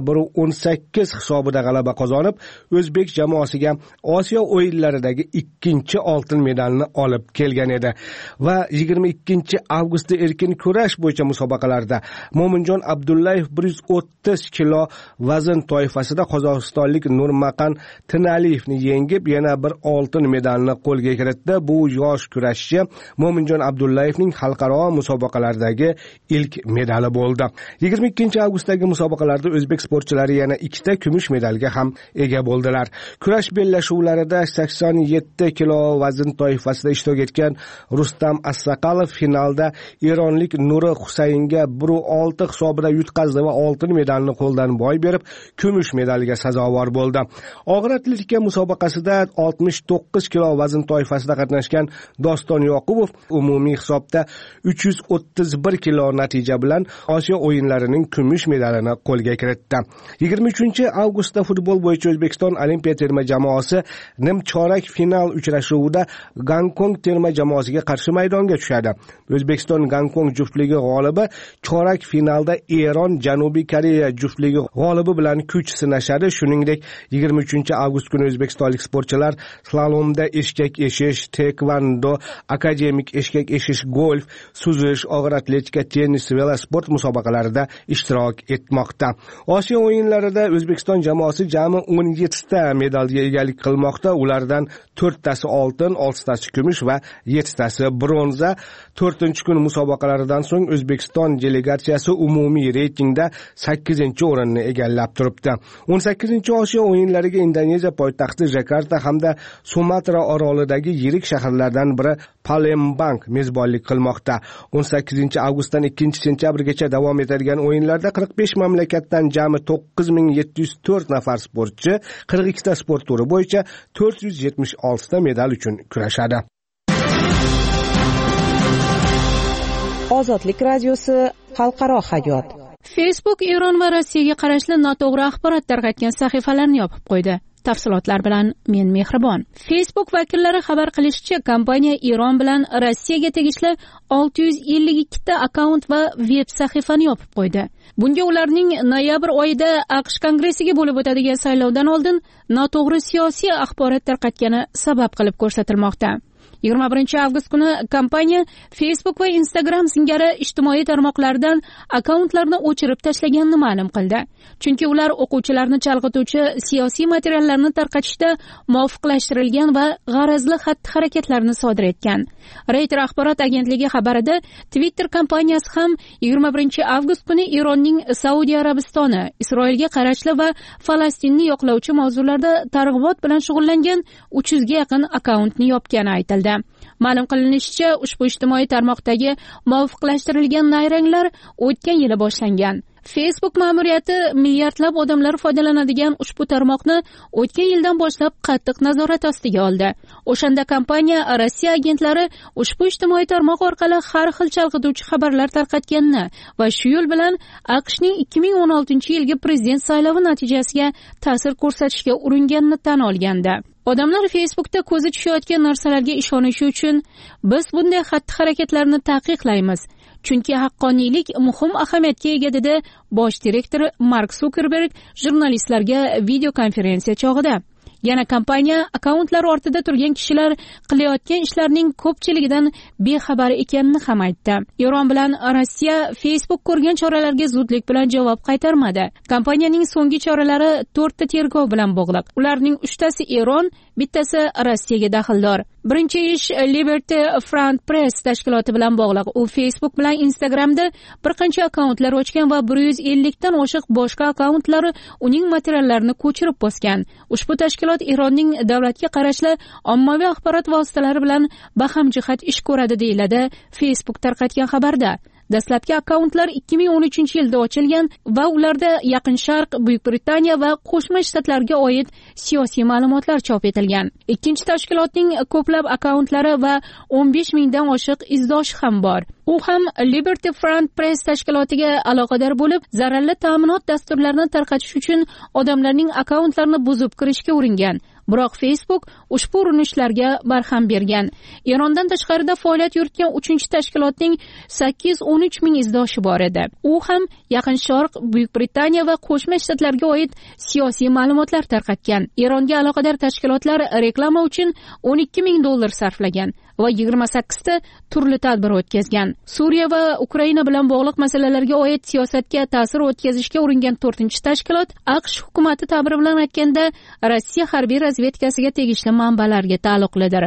21-18 hisobida g'alaba qozonib, o'zbek jamoasiga Osiyo o'yinlaridagi ikkinchi oltin medalni olib kelgan edi. Va 22 avgustda erkin kurash bo'yicha musobaqalarda Mo'minjon Abdullayev 130 kilo vazn toifasida qozog'istonlik Nurmaqan Tinaliyevni yengib, yana bir oltin medalni qo'lga kiritdi. Bu yosh kurashchi Mo'minjon Abdullayevning xalqaro musobaqalardagi ilk medali bo'ldi. 22 avgustdagi musobaqalarda o'zbek sportchilari yana ikkita kumush medalga ham ega bo'ldilar. Kurash bellashuvlarida 87 kilo vazn toifasida ishtirok etgan Rustam Assaqalov finalda eronlik Nuri Husaynga 1-6 hisobida yutqazdi va oltin medalni qo'ldan boy berib, kumush medalga sazovor bo'ldi. Og'ir atletika musobaqasida 69 kilo vazn toifasida qatnashgan Doston Yoqubov umumiy hisobda 331 kilo natija bilan Osiyo o'yinlarining kumush medalini qo'lga kiritdi. 23 avgustda futbol bo'yicha O'zbekiston olimpiya terma jamoasi nimchorak final uchrashuvida Gonkong terma jamoasiga qarshi maydonga tushadi. O'zbekiston Gonkong juftligi g'olibi chorak finalda Eron Janubiy Koreya juftligi g'olibi bilan kuch sinashadi. Shuningdek, 23 avgust kuni o'zbekistonlik sportchilar slalomda eshkak eshish, tekvando, akademik eshkak eshish, golf, suzish, og'ir atletika, tennis, velosport musobaqalarida ishtirok etmoqda. Osiyo o'yinlarida O'zbekiston jamoasi jami 17 ta medalga egalik qilmoqda. Ulardan 4 tasi oltin, 6 tasi kumush va 7 tasi bronza. 4-kun musobaqalaridan so'ng O'zbekiston delegatsiyasi umumiy reytingda 8-o'rinni egallab turibdi. 18-Osiyo o'yinlariga Indoneziya poytaxti Jakarta hamda Sumatra orolidagi yirik shaharlardan biri Palembang mezbonlik qilmoqda. 18-avgustdan 2-sentyabrgacha davom etadigan o'yinlarda 45 mamlakatdan jami 9704 nafar sportchi 42 ta sport turi bo'yicha 476 ta medal uchun kurashadi. Ozodlik radiosi xalqaro hayot. Facebook Eron va Rossiyaga qarashli noto'g'ri axborot tarqatgan sahifalarni yopib qo'ydi. Tafsilotlar bilan men Mehribon. Facebook vakillari xabar qilishicha, kompaniya Eron bilan Rossiyaga tegishli 652 ta akkaunt va veb sahifani yopib qo'ydi. Bunga ularning noyabr oyida AQSh kongressiga bo'lib o'tadigan saylovdan oldin noto'g'ri siyosiy axborot tarqatgani sabab qilib ko'rsatilmoqda. 21 avgust kuni kompaniya Facebook va Instagram singari ijtimoiy tarmoqlardan akkauntlarni o'chirib tashlaganini ma'lum qildi. Chunki ular o'quvchilarni chalg'ituvchi siyosiy materiallarni tarqatishda muvofiqlashtirilgan va g'arazli xatti-harakatlarni sodir etgan. Reuters axborot agentligi xabarida Twitter kompaniyasi ham 21 avgust kuni Eronning Saudiya Arabistoni, Isroilga qarashli va Falastinni yoqlovchi mavzularda targ'ibot bilan shug'ullangan 300 ga yaqin akkauntni yopgani aytildi. Ma'lum qilinishicha, ushbu ijtimoiy tarmoqdagi muvofiqlashtirilgan nayranglar o'tgan yili boshlangan. Facebook ma'muriyati milliardlab odamlar foydalanadigan ushbu tarmoqni o'tgan yildan boshlab qattiq nazorat ostiga oldi. O'shanda kompaniya Rossiya agentlari ushbu ijtimoiy tarmoq orqali har xil chalg'ituvchi xabarlar tarqatganini va shu yo'l bilan AQShning 2016-yilgi prezident saylovi natijasiga ta'sir ko'rsatishga uringanini tan olgandi. Odamlar Facebookda ko'zi tushayotgan narsalarga ishonishi uchun biz bunday xatti-harakatlarni taqiqlaymiz. Chunki haqqoniylik muhim ahamiyatga ega, dedi bosh direktor Mark Zuckerberg jurnalistlarga video konferensiya chog'ida. Yana kompaniya akkauntlar ortida turgan kishilar qilayotgan ishlarning ko'pchiligidan bexabar ekanini ham aytdi. Eron bilan Rossiya Facebook ko'rgan choralarga zudlik bilan javob qaytarmadi. Kompaniyaning so'nggi choralari 4 ta tergov bilan bog'liq. Ularning 3 tasi Eron, bittasi Rossiyaga daxldor. Birinchi ish Liberty Front Press tashkiloti bilan bog'liq. U Facebook bilan Instagramda bir qancha akkauntlar ochgan va 150 dan oshiq boshqa akkauntlari uning materiallarini ko'chirib bosgan. Ushbu tashkilot Eronning davlatga qarashli ommaviy axborot vositalari bilan baham jihat ish ko'radi, deyiladi Facebook tarqatgan xabarda. Dastlabki akkauntlar 2013-yilda ochilgan va ularda Yaqin Sharq, Buyuk Britaniya va Qo'shma Shtatlarga oid siyosiy ma'lumotlar chop etilgan. Ikkinchi tashkilotning ko'plab akkauntlari va 15 mingdan oshiq izdoshi ham bor. U ham Liberty Front Press tashkilotiga aloqador bo'lib, zararli ta'minot dasturlarini tarqatish uchun odamlarning akkauntlarini buzib kirishga uringan. Biroq Facebook ushbu urinishlarga barham bergan. Erondan tashqarida faoliyat yuritgan 3-tashkilotning 8-13 ming izdoshi bor edi. U ham Yaqin Sharq, Buyuk Britaniya va Qo'shma Shtatlarga oid siyosiy ma'lumotlar tarqatgan. Eronga aloqador tashkilotlar reklama uchun $12 ming sarflagan va 28 ta turli tadbir o'tkazgan. Suriya va Ukraina bilan bog'liq masalalarga oid siyosatga ta'sir o'tkazishga uringan 4-tashkilot AQSh hukumati ta'biri bilan aytganda Rossiya harbiy razvedkasiga tegishli manbalarga taalluqlidir.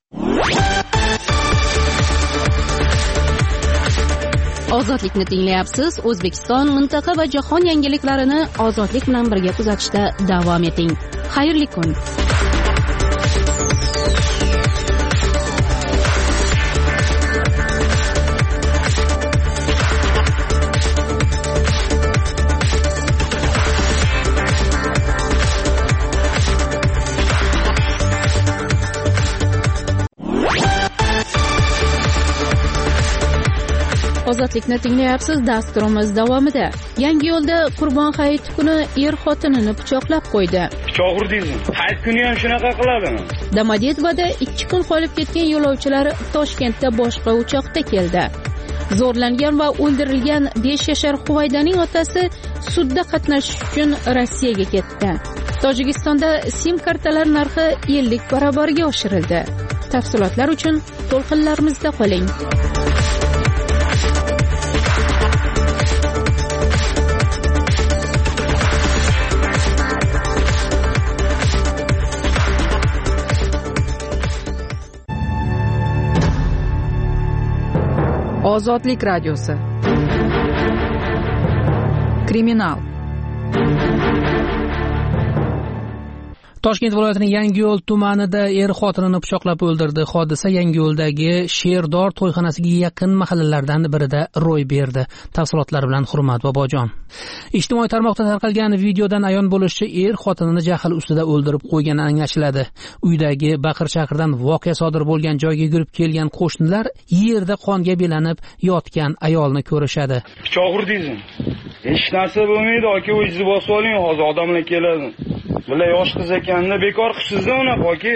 Ozodlikni tinglayapsiz. O'zbekiston, mintaqa va jahon yangiliklarini ozodlik bilan birga kuzatishda davom eting. Xayrli kun. Ozodlikni tinglayapsiz. Dasturimiz davomida Yangiyo'lda Qurbon hayiti kuni xotinini pichoqlab qo'ydi. Pichoq urdingizmi? Hayit kuni ham shunaqa qiladimi? Domodetvada 2 kun qolib ketgan yo'lovchilar Toshkentda boshqa uchoqda keldi. Zo'rlangan va o'ldirilgan 5 yashar Huvaydaning otasi sudda qatnashish uchun Rossiyaga ketdi. Tojikistonda SIM kartalar narxi 50 barobarga oshirildi. Tafsilotlar uchun to'lqinlarimizda qoling. Ozodlik radiosi. Kriminal. Toshkent viloyatining Yangiyo'l tumanida xotinini pichoqlab o'ldirdi. Hodisa Yangiyo'ldagi Sherdor to'yxonasiga yaqin mahallalardan birida ro'y berdi. Tafsilotlar bilan Hurmat Bobojon. Ijtimoiy tarmoqda tarqalgan videodan ayon bo'lishicha, xotinini jahl ustida o'ldirib qo'ygani anglashiladi. Uydagi baqir-chaqirdan voqea sodir bo'lgan joyga yugurib kelgan qo'shnilar yerda qonga belanib yotgan ayolni ko'rishadi. Pichoq urdingizmi? Hech narsa bo'lmaydi, aka, o'zingizni bosib oling, hozir odamlar keladi. Bular yosh qiz ekanini bekor qilsiz-da unaqa, aka.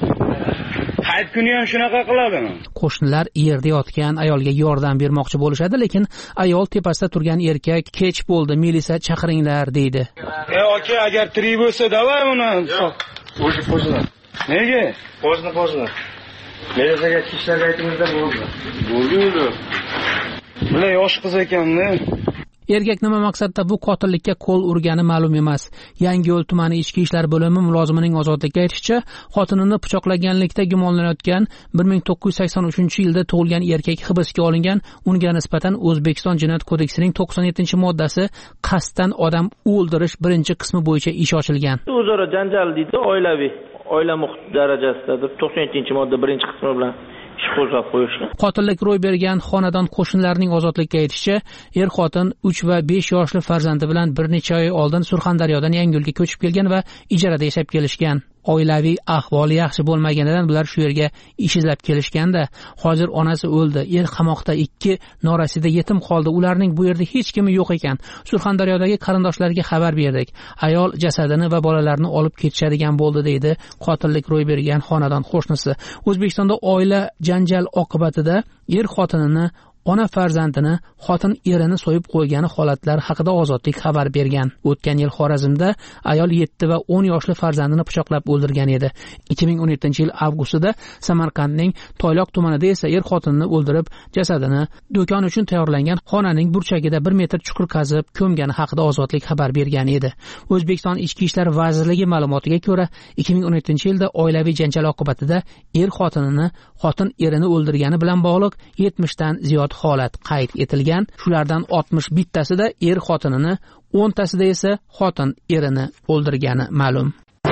Hayit kuni ham shunaqa qiladimi? Qo'shnilar yerda yotgan ayolga yordam bermoqchi bo'lishadi, lekin ayol tepasida turgan erkak kech bo'ldi, milisa chaqiringlar deydi. Aka, agar tirik bo'lsa, davay uni. Qo'shni. Nega? Qo'shni. Milisaga ishlarga aytingizda bo'ldi. Bo'ldi. Bular yosh qiz ekanini. Erkak nima maqsadda bu qotillikka qo'l urgani ma'lum emas. Yangiyo'l tumani ichki ishlar bo'limi mulozimining ozodlikka aytishicha, xotinini pichoqlaganlikda gumonlanayotgan 1983-yilda tug'ilgan erkak hibsga olingan. Unga nisbatan O'zbekiston Jinoyat kodeksining 97-moddasi qasddan odam o'ldirish birinchi qismi bo'yicha ish ochilgan. O'zaro janjal deydi, oilaviy, oila muhit darajasida 97-modda birinchi qismi bilan Qotillik ro'y bergan xonadon qo'shnilarining ozodlikka aytishicha, xotin 3 va 5 yoshli farzandi bilan bir necha oy oldin Surxondaryodan Yangiyo'lga ko'chib kelgan va ijarada yashab kelishgan. Oilaviy ahvoli yaxshi bo'lmaganidan bular shu yerga ish izlab kelishganda, hozir onasi o'ldi, qamoqda, 2 norasida yetim qoldi. Ularning bu yerda hech kimi yo'q ekan. Surxondaryodagi qarindoshlariga xabar berdik. Ayol jasadini va bolalarini olib ketishadigan bo'ldi, deydi qotillik ro'y bergan xonadon qo'shnisi. O'zbekistonda oila janjal oqibatida xotinini, ona farzandini, xotin erini so'yib qo'ygani holatlar haqida Ozodlik xabar bergan. O'tgan yil Xorazmda ayol 7 va 10 yoshli farzandini pichoqlab o'ldirgan edi. 2017-yil avgustida Samarqandning Toyloq tumanida esa xotinini o'ldirib, jasadini do'kon uchun tayyorlangan xonaning burchagida 1 metr chuqur qazib ko'mgani haqida Ozodlik xabar bergan edi. O'zbekiston Ichki ishlar vazirligi ma'lumotiga ko'ra, 2017-yilda oilaviy janjal oqibatida xotinini, xotin erini o'ldirgani bilan bog'liq 70 dan ziyod holat qayd etilgan. Shulardan 61 tasida xotinini, 10 tasida esa xotin erini o'ldirgani ma'lum.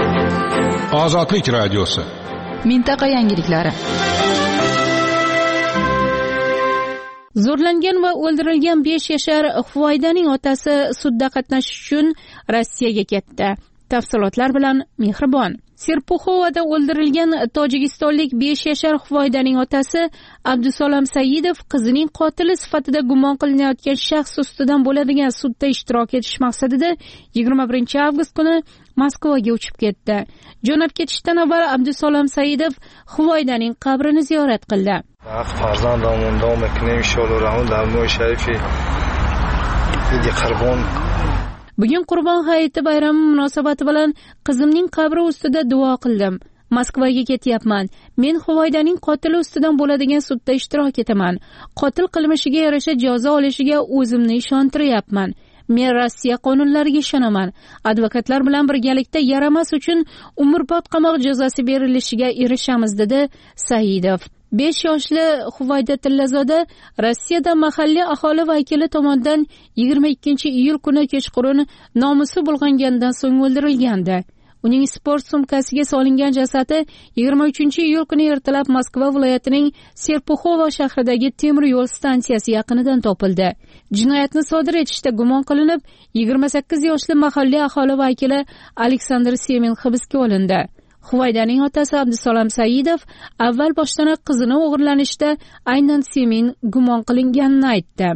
Ozodlik radiosi. Mintaqa yangiliklari. Zo'rlangan va o'ldirilgan 5 yashar Huvaydaning otasi sudda qatnashish uchun Rossiyaga ketdi. Tafsilotlar bilan Mehribon. Serpuxovada o'ldirilgan tojikistonlik 5 yashar Huvaydaning otasi Abdusalom Saidov qizining qotili sifatida gumon qilinayotgan shaxs ustidan bo'ladigan sudda ishtirok etish maqsadida 21 avgust kuni Moskvaga uchib ketdi. Jo'nab ketishdan avval Abdusalom Saidov Huvaydaning qabrini ziyorat qildi. فرزندمون دام کنیم انشالله رحمان در ماه شریفی عید قربون. Bugun Qurbon hayiti bayrami munosabati bilan qizimning qabri ustida duo qildim. Moskvaga ketyapman. Men Huvaydaning qotili ustidan bo'ladigan sudda ishtirok etaman. Qotil qilmishiga yarasha jazo olishiga o'zimni ishontiryapman. Men Rossiya qonunlariga ishonaman. Advokatlar bilan birgalikda yaramas uchun umrbod qamoq jazosi berilishiga erishamiz, dedi Saidov. 5 yoshli Huvayda Tillazoda Rossiyada mahalliy aholi vakili tomonidan 22-iyul kuni kechqurun nomusi bulg'angandan so'ng o'ldirilgandi. Uning sport sumkasiga solingan jasadi 23-iyul kuni ertalab Moskva viloyatining Serpuxovo shahridagi temir yo'l stansiyasi yaqinidan topildi. Jinoyatni sodir etishda gumon qilinib, 28 yoshli mahalliy aholi vakili Aleksandr Semin hibsga olindi. Huvaydaning otasi Abdusalom Saidov avval boshdanoq qizini o'g'irlanishda aynan Semin gumon qilinganini aytdi.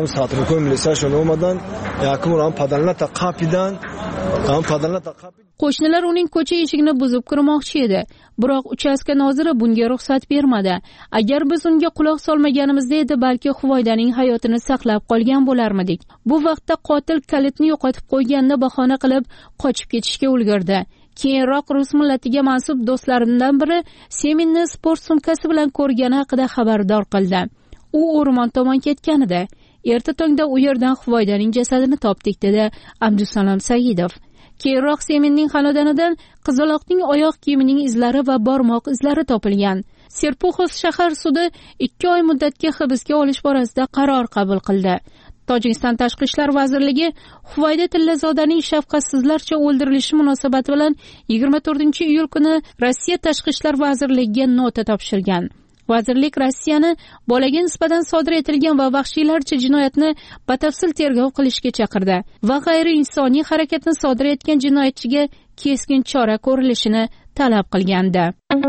Qo'shnilar uning ko'cha eshigini buzib kirmoqchi edi, biroq uchastka noziri bunga ruxsat bermadi. Agar biz unga quloq solmaganimizda edi, balki Huvaydaning hayotini saqlab qolgan bo'larmidik. Bu vaqtda qotil kalitni yo'qotib qo'yganini bahona qilib qochib ketishga ulgurdi. Keyinroq rus millatiga mansub do'stlarimdan biri Seminni sport sumkasi bilan ko'rgani haqida xabardor qildi. U o'rmon tomon ketgan edi. Erta tongda u yerdan Huvaydaning jasadini topdik, dedi Abdusalom Saidov. Keyinroq Seminning xonadonidan qizaloqning oyoq kiyimining izlari va barmoq izlari topilgan. Serpuxov shahar sudi 2 oy muddatga hibsga olish borasida qaror qabul qildi. Tojikiston Tashqi ishlar vazirligi Huvayda Tillazodaning shafqatsizlarcha o'ldirilishi munosabati bilan 24-iyul kuni Rossiya Tashqi ishlar vazirligiga nota topshirgan. Vazirlik Rossiyani bolaga nisbatan sodir etilgan va vahshiylarcha jinoyatni batafsil tergov qilishga chaqirdi va g'ayriinsoniy harakatni sodir etgan jinoyatchiga keskin chora ko'rilishini talab qilgandi.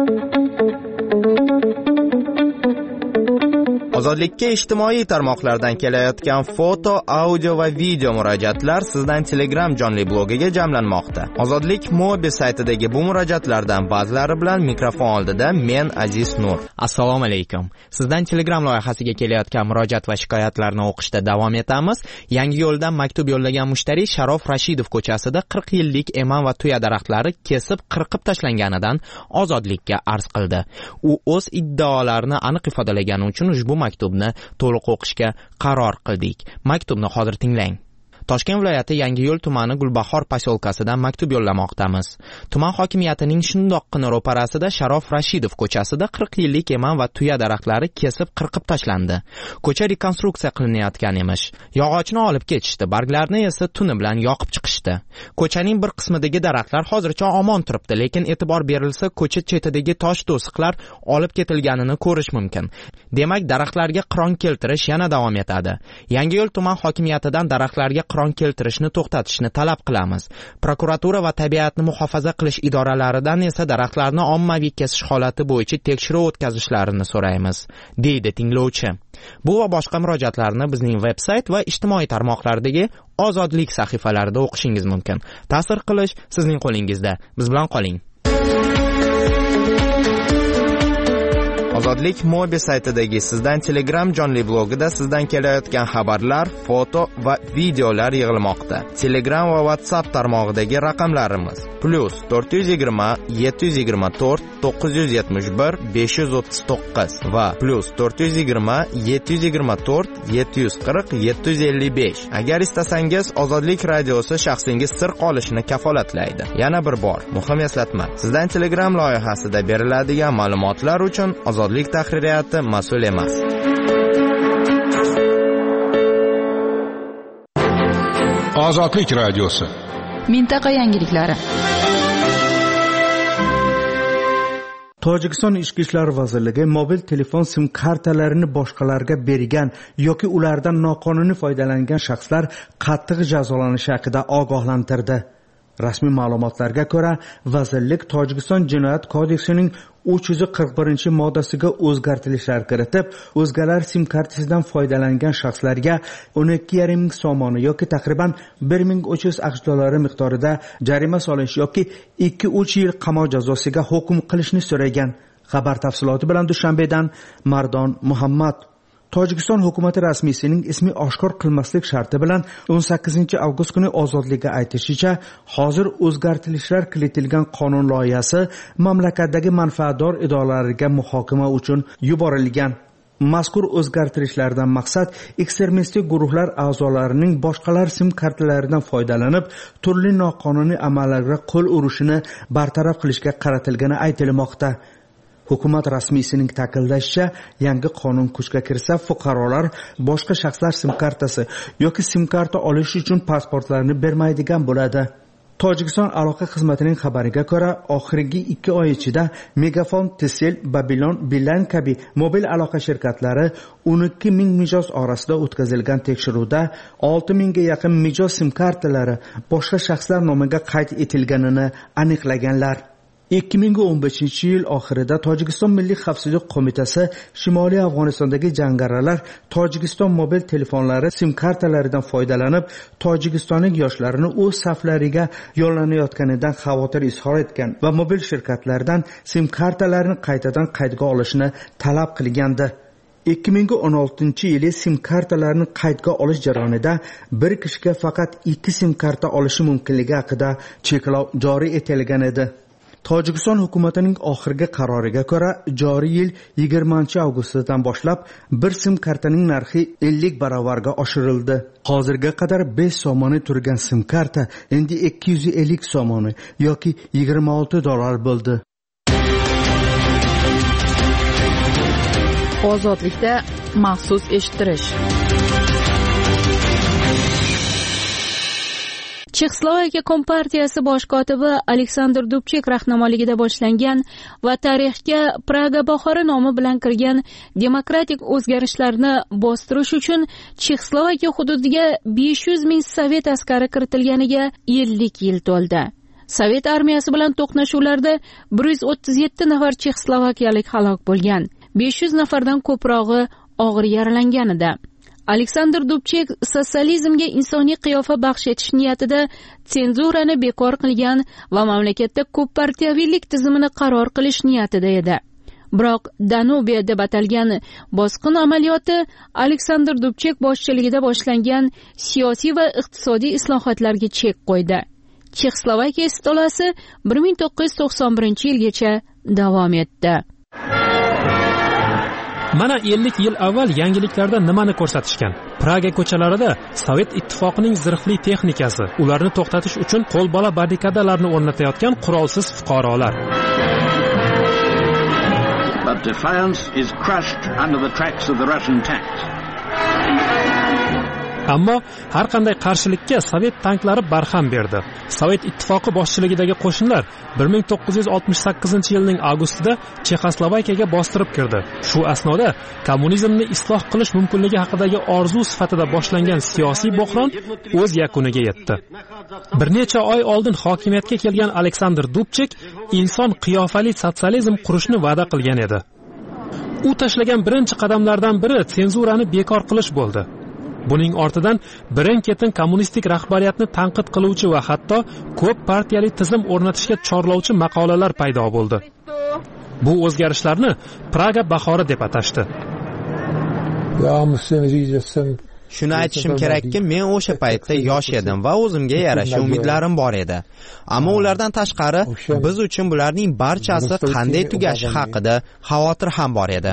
Ozodlikka ijtimoiy tarmoqlardan kelayotgan foto, audio va video murojaatlar sizdan Telegram jonli blogiga jamlanmoqda. Ozodlik Mobi saytidagi bu murojaatlardan ba'zilari bilan mikrofon oldida men Aziz Nur. Assalomu alaykum. Sizdan Telegram loyihasiga kelayotgan murojaat va shikoyatlarni o'qishda davom etamiz. Yangiyo'ldan maktub yo'llagan mushtariy Sharof Rashidov ko'chasida 40 yillik eman va tuya daraxtlari kesib qirqib tashlanganidan Ozodlikka arz qildi. U o'z iddaolarini aniq ifodalagani uchun ushbu maktubni to'liq o'qishga qaror qildik. Maktubni hozir tinglang. Toshkent viloyati Yangiyo'l tumani Gulbahor posyolkasidan maktub yo'llamoqdamiz. Tuman hokimiyatining shundoqqina ro'parasida Sharof Rashidov ko'chasida 40 yillik eman va tuya daraxtlari kesib qirqib tashlandi. Ko'cha rekonstruksiya qilinayotgan emish. Yog'ochni olib ketishdi, barglarni esa tuni bilan yoqib chiqishdi. Ko'chaning bir qismidagi daraxtlar hozircha omon turibdi, lekin e'tibor berilsa, ko'cha chetidagi tosh to'siqlar olib ketilganini ko'rish mumkin. Demak, daraxtlarga qiron keltirish yana davom etadi. Yangiyo'l tuman hokimiyatidan daraxtlarga qiron keltirishni to'xtatishni talab qilamiz. Prokuratura va tabiatni muhofaza qilish idoralaridan esa daraxtlarni ommaviy kesish holati bo'yicha tekshiruv o'tkazishlarini so'raymiz, deydi tinglovchi. Bu va boshqa murojaatlarni bizning veb-sayt va ijtimoiy tarmoqlardagi Ozodlik sahifalarida o'qishingiz mumkin. Ta'sir qilish sizning qo'lingizda. Biz bilan qoling. Ozodlik Mobi saytidagi sizdan Telegram jonli blogida sizdan kelayotgan xabarlar, foto va videolar yig'ilmoqda. Telegram va WhatsApp tarmog'idagi raqamlarimiz +420 724 971 539 va +420 724 740 755. Agar istasangiz, Ozodlik radiosi shaxsingiz sir qolishini kafolatlaydi. Yana bir bor, muhim eslatma. Sizdan Telegram loyihasida beriladigan ma'lumotlar uchun Ozodlik tahririyati mas'ul emas. Ozodlik radiosi. Mintaqa yangiliklari. Tojikiston Ichki ishlar vazirligi mobil telefon sim kartalarini boshqalarga bergan yoki ulardan noqonuniy foydalangan shaxslar qattiq jazolanishi haqida ogohlantirdi. Rasmiy ma'lumotlarga ko'ra, vazirlik Tojikiston Jinoyat kodeksining 341-moddasiga o'zgartirishlar kiritib, o'zgalar sim kartasidan foydalangan shaxslarga 12,5 ming somoni yoki taxriban 1300 AQSh dollari miqdorida jarima solish yoki 2-3 yil qamoq jazosiga hukm qilishni so'ragan. Xabar tafsiloti bilan Dushanbedan Mardon Muhammad. Tojikiston hukumati rasmiysining ismi oshkor qilmaslik sharti bilan 18-avgust kuni ozodlikka aytishicha, hozir o'zgartirishlar kiritilgan qonun loyihasi mamlakatdagi manfaatdor idoralarga muhokama uchun yuborilgan. Mazkur o'zgartirishlardan maqsad ekstremistik guruhlar a'zolarining boshqalar sim kartalaridan foydalanib, turli noqonuniy amallarga qo'l urishini bartaraf qilishga qaratilgani aytilmoqda. Hukumat rasmiysining ta'kidlashicha, yangi qonun kuchga kirsa, fuqarolar boshqa shaxslar sim kartasi yoki sim karta olish uchun pasportlarini bermaydigan bo'ladi. Tojikiston aloqa xizmatining xabariga ko'ra, oxirgi 2 oy ichida Megafon, Tisel, Babylon, Beeline kabi mobil aloqa shirkatlari 12 ming mijoz orasida o'tkazilgan tekshiruvda 6 mingga yaqin mijoz sim kartalari boshqa shaxslar nomiga qayd etilganini aniqlaganlar. 2015-yil oxirida Tojikiston Milliy xavfsizlik qo'mitasi Shimoliy Afg'onistondagi jangarilar Tojikiston mobil telefonlari sim kartalaridan foydalanib, tojikistonlik yoshlarni o'z saflariga yo'llanayotganidan xavotir izhor etgan va mobil shirkatlardan sim kartalarini qaytadan qaydga olishni talab qilgandi. 2016-yili sim kartalarni qaydga olish jarayonida bir kishiga faqat 2 sim karta olishi mumkinligi haqida cheklov joriy etilgan edi. Tojikiston hukumatining oxirgi qaroriga ko'ra, joriy yil 20-avgustdan boshlab bir sim kartaning narxi 50 barobarga oshirildi. Hozirga qadar 5 somoni turgan sim karta endi 250 somoni yoki 26 dollar bo'ldi. Ozodlikda maxsus eshittirish. Chexoslovakiya Kompartiyasi bosh kotibi Aleksandr Dubchek rahnamoligida boshlangan va tarixga Praga bahori nomi bilan kirgan demokratik o'zgarishlarni bostirish uchun Chexoslovakiya hududiga 500 ming sovet askari kiritilganiga 50 yil to'ldi. Sovet armiyasi bilan to'qnashuvlarda 137 nafar chexoslovakiyalik halok bo'lgan, 500 nafardan ko'prog'i og'ir yaralangan edi. Aleksandr Dubchek sotsializmga insoniy qiyofa baxsh etish niyatida senzurani bekor qilgan va mamlakatda ko'p partiyaviylik tizimini qaror qilish niyatida edi. Biroq Danubiya deb atalgan bosqin amaliyoti Aleksandr Dubchek boshchiligida boshlangan siyosiy va iqtisodiy islohotlarga chek qo'ydi. Chexoslovakiya istolasi 1991-yilgacha davom etdi. Mana 50 yil avval yangiliklarda nimani ko'rsatishgan? Praga ko'chalarida Sovet ittifoqining zirhli texnikasi, ularni to'xtatish uchun qo'lbola barrikadalarni o'rnatayotgan qurolsiz fuqarolar. But defiance is crushed under the tracks of the Russian tanks. Ammo har qanday qarshilikka Sovet tanklari barham berdi. Sovet ittifoqi boshchiligidagi qo'shinlar 1968-yilning avgustida Chexoslovakiyaga bostirib kirdi. Shu asnoda kommunizmni isloh qilish mumkinligi haqidagi orzu sifatida boshlangan siyosiy bo'hron o'z yakuniga yetdi. Bir necha oy oldin hokimiyatga kelgan Aleksandr Dubchek inson qiyofali sotsializm qurishni va'da qilgan edi. U tashlagan birinchi qadamlardan biri senzurani bekor qilish bo'ldi. Buning ortidan birin-ketin kommunistik rahbariyatni tanqid qiluvchi va hatto ko'p partiyali tizim o'rnatishga chorlovchi maqolalar paydo bo'ldi. Bu o'zgarishlarni Praga bahori deb atashdi. Shuni aytishim kerakki, men o'sha paytda yosh edim va o'zimga yarasha umidlarim bor edi. Ammo ulardan tashqari biz uchun bularning barchasi qanday tugashi haqida xavotir ham bor edi.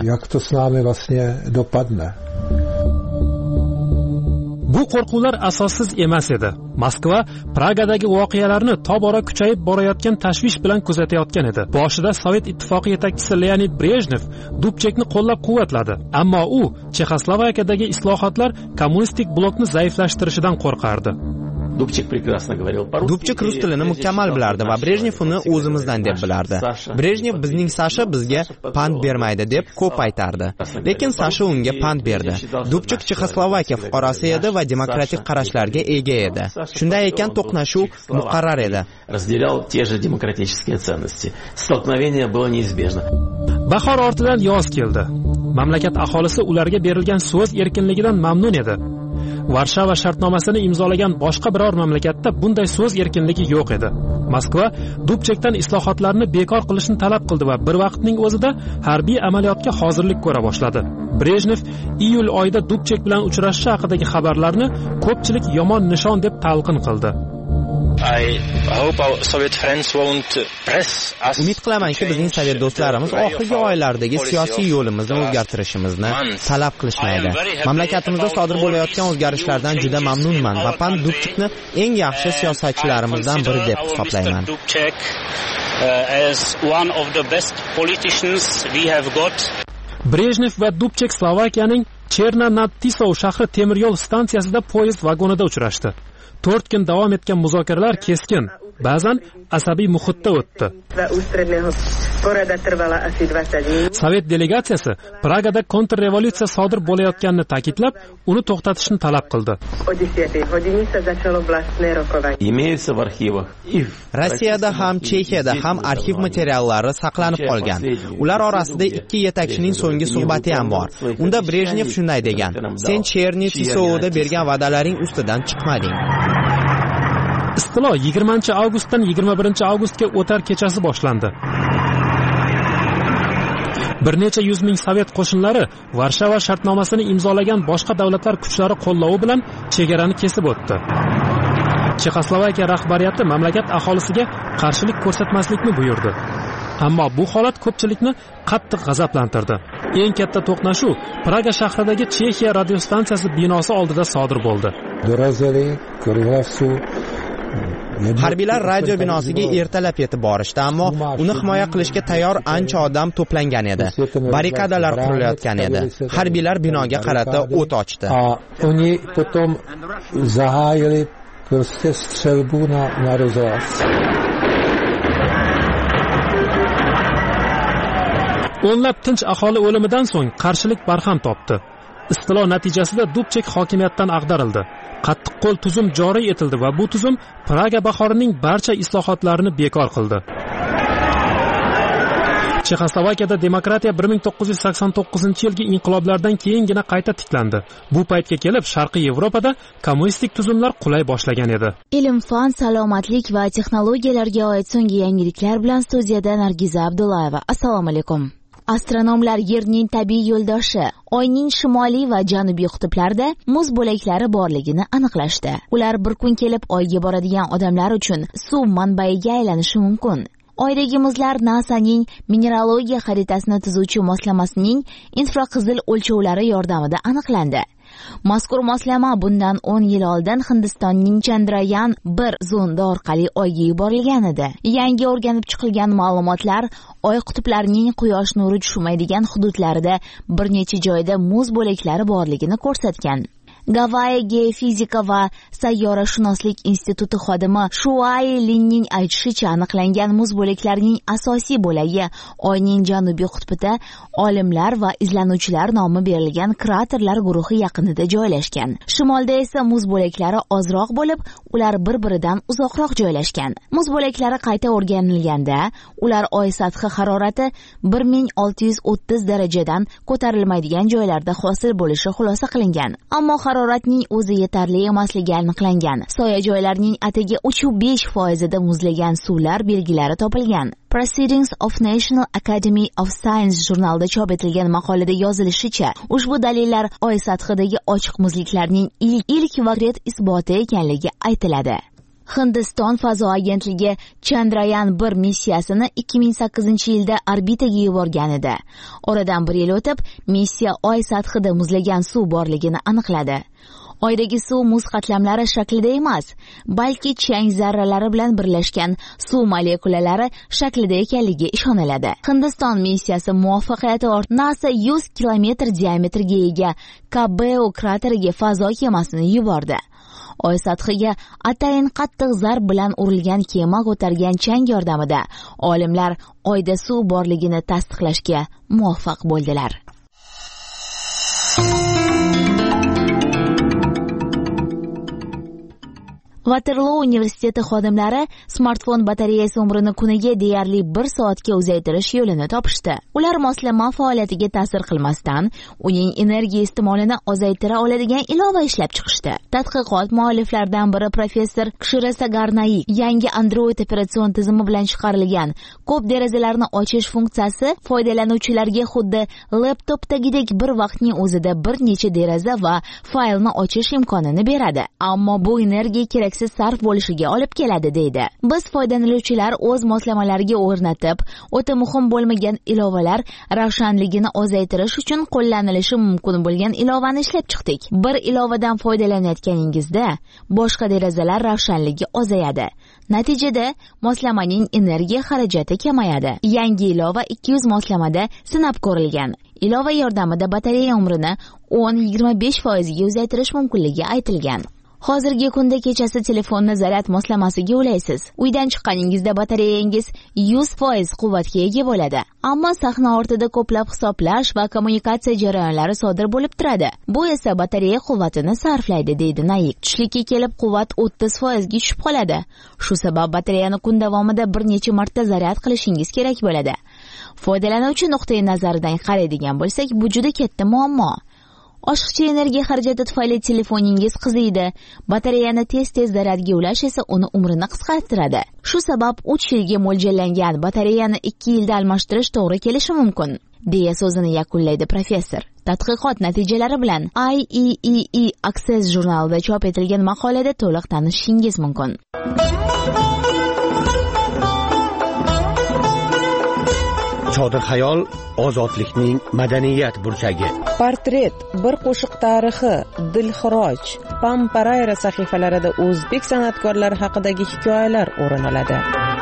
Bu qo'rquvlar asossiz emas edi. Moskva Pragadagi voqealarni tobora kuchayib borayotgan tashvish bilan kuzatayotgan edi. Boshida Sovet ittifoqi yetakchisi Leonid Brejnev Dubchekni qo'llab-quvvatladi, ammo u Chexoslovakiyadagi islohotlar kommunistik blokni zaiflashtirishidan qo'rqardi. Dubchek rus tilini mukammal bilardi va Brejnev uni o'zimizdan deb bilardi. Brejnev bizning Sasha bizga pand bermaydi deb ko'p aytardi. Lekin Sasha unga pand berdi. Dubchek Chexoslovakiya fuqarosi edi va demokratik qarashlarga ega edi. Shunday ekan to'qnashuv muqarrar edi. Bahor ortidan yoz keldi. Mamlakat aholisi ularga berilgan so'z erkinligidan mamnun edi. Varshava shartnomasini imzolagan boshqa biror mamlakatda bunday so'z erkinligi yo'q edi. Moskva Dubchekdan islohotlarni bekor qilishni talab qildi va bir vaqtning o'zida harbiy amaliyotga hozirlik ko'ra boshladi. Brejnev iyul oyida Dubchek bilan uchrashishi haqidagi xabarlarni ko'pchilik yomon nishon deb talqin qildi. Umid qilamanki, bizning sovet do'stlarimiz oxirgi oylardagi siyosiy yo'limizni o'zgartirishimizni talab qilishmaydi. Mamlakatimizda sodir bo'layotgan o'zgarishlardan juda mamnunman va Pan Dubchekni eng yaxshi siyosatchilarimizdan biri deb hisoblayman. Brejnev va Dubchek Slovakiyaning Cherna nad Tisov shahri temir yo'l stansiyasida poyezd vagonida uchrashdi. 4 kun davom etgan muzokaralar keskin, ba'zan asabiy muhitda o'tdi. Sovet delegatsiyasi Pragada kontrrevolyutsiya sodir bo'layotganini ta'kidlab, uni to'xtatishni talab qildi. Rossiyada ham Chexiyada ham arxiv materiallari saqlanib qolgan. Ular orasida 2 yetakchining so'nggi suhbati ham bor. Unda Brejnev shunday degan: "Sen Cherni Tisovda bergan va'dalaring ustidan chiqmading." Istilo 20-avgustdan 21-avgustga o'tar kechasi boshlandi. Bir necha 100 ming sovet qo'shinlari Varshava shartnomasini imzolagan boshqa davlatlar kuchlari qo'llovi bilan chegarani kesib o'tdi. Chexoslovakiya rahbariyati mamlakat aholisiga qarshilik ko'rsatmaslikni buyurdi. Ammo bu holat ko'pchilikni qattiq g'azablantirdi. Eng katta to'qnashuv Praga shahridagi Chexiya radiostansiyasi binosi oldida sodir bo'ldi. Harbiylar radio binosiga ertalab yetib borishdi, ammo uni himoya qilishga tayyor ancha odam to'plangan edi. Barrikadalar qurilayotgan edi. Harbiylar binoga qarata o't ochdi. Oni potom zahájili prostě střelbu na rozhlas. O'nlab tinch aholi o'limidan so'ng qarshilik barham topdi. Istilo natijasida Dubchek hokimiyatdan ag'darildi. Qattiqqo'l tuzum joriy etildi va bu tuzum Praga bahorining barcha islohotlarini bekor qildi. Chexoslovakiyada demokratiya 1989-yilgi inqiloblardan keyingina qayta tiklandi. Bu paytga kelib Sharqiy Yevropada kommunistik tuzumlar qulay boshlagan edi. Ilm, fan, salomatlik va texnologiyalarga oid so'nggi yangiliklar bilan studiyada Nargiza Abdullayeva. Assalomu alaykum. Astronomlar Yerning tabiiy yo'ldoshi, Oyning shimoliy va janubiy qutblarida muz bo'laklari borligini aniqlashdi. Ular bir kun kelib Oyga boradigan odamlar uchun suv manbaiga aylanishi mumkin. Oydagi muzlar NASAning mineralogiya xaritasini tuzuvchi moslamasining infraqizil o'lchovlari yordamida aniqlandi. Mazkur moslama bundan 10 yil oldin Hindistonning Chandrayaan 1 zonda orqali Oyga yuborilgan edi. Yangi o'rganib chiqilgan ma'lumotlar Oy qutblarining quyosh nuri tushmaydigan hududlarida bir necha joyda muz bo'laklari borligini ko'rsatgan. Gavayi geofizika va sayyorashunoslik instituti xodimi Shuai Linning aytishicha, aniqlangan muz bo'laklarining asosiy bo'lagi Oyning janubiy qutbida olimlar va izlanuvchilar nomi berilgan kraterlar guruhi yaqinida joylashgan. Shimolda esa muz bo'laklari ozroq bo'lib, ular bir-biridan uzoqroq joylashgan. Muz bo'laklari qayta o'rganilganda, ular Oy sathi harorati 1630 darajadan ko'tarilmaydigan joylarda hosil bo'lishi xulosa qilingan. Ammo haroratning o'zi yetarli emasligi aniqlangan. Soya joylarning atigi 3-5% muzlagan suvlar belgilari topilgan. Proceedings of National Academy of Science jurnalida chop etilgan maqolada yozilishicha, ushbu dalillar Oy sathidagi ochiq muzliklarning ilk konkret isboti ekanligi aytiladi. Hindiston fazo agentligi Chandrayaan 1 missiyasini 2008-yilda orbitaga yuborgan edi. Oradan 1 yil o'tib, missiya Oy sathida muzlagan suv borligini aniqladi. Oydagi suv muz qatlamlari shaklida emas, balki chang zarralari bilan birlashgan suv molekulalari shaklida ekanligiga ishoniladi. Hindiston missiyasi muvaffaqiyati ortidan NASA 100 kilometr diametrga ega Kabeo krateriga fazo kemasini yubordi. Oy sathiga atayin qattiq zarb bilan urilgan kema ko'targan chang yordamida olimlar oyda suv borligini tasdiqlashga muvaffaq bo'ldilar. Waterloo universiteti xodimlari smartfon batareyasi umrini kuniga deyarli 1 soatga uzaytirish yo'lini topishdi. Ular moslama faoliyatiga ta'sir qilmasdan, uning energiya iste'molini ozaytira oladigan ilova ishlab chiqishdi. Tadqiqot mualliflaridan biri professor Kshira Sagarnaik yangi Android operatsion tizimi bilan chiqarilgan ko'p derazalarni ochish funksiyasi foydalanuvchilarga xuddi laptopdagidek bir vaqtning o'zida bir necha deraza va faylni ochish imkonini beradi. Ammo bu energiya kerak sarf bo'lishiga olib keladi deydi. Biz foydalanuvchilar o'z moslamalariga o'rnatib, o'ta muhim bo'lmagan ilovalar ravshanligini ozaytirish uchun qo'llanilishi mumkin bo'lgan ilovani ishlab chiqdik. Bir ilovadan foydalanayotganingizda boshqa derazalar ravshanligi ozayadi. Natijada moslamaning energiya xarajati kamayadi. Yangi ilova 200 moslamada sinab ko'rilgan. Ilova yordamida batareya umrini 10-25% ga uzaytirish mumkinligi aytilgan. Hozirgi kunda kechasi telefonni zaryad moslamasiga ulaysiz. Uydan chiqqaningizda batareyangiz 100% quvvatga ega bo'ladi. Ammo sahna ortida ko'plab hisoblash va kommunikatsiya jarayonlari sodir bo'lib turadi. Bu esa batareya quvvatini sarflaydi, deydi Naik. Tushlikka kelib quvvat 30% ga tushib qoladi. Shu sabab batareyani kun davomida bir necha marta zaryad qilishingiz kerak bo'ladi. Foydalanuvchi nuqtai nazaridan qaraydigan bo'lsak, bu juda katta muammo. Oshiqcha energiya xarajati tufayli telefoningiz qiziydi. Batareyani tez-tez zaryadga ulash esa uni umrini qisqartiradi. Shu sabab 3 yilga mo'ljallangan batareyani 2 yilda almashtirish to'g'ri kelishi mumkin, deya so'zini yakunlaydi professor. Tadqiqot natijalari bilan IEEE Access jurnalida chop etilgan maqolada to'liq tanishishingiz mumkin. Sodiq Xayol ozodlikning madaniyat burchagi. Portret, bir qo'shiq tarixi, Dilxiroj, Pamparayra sahifalarida o'zbek san'atkorlari haqidagi hikoyalar o'rin oladi.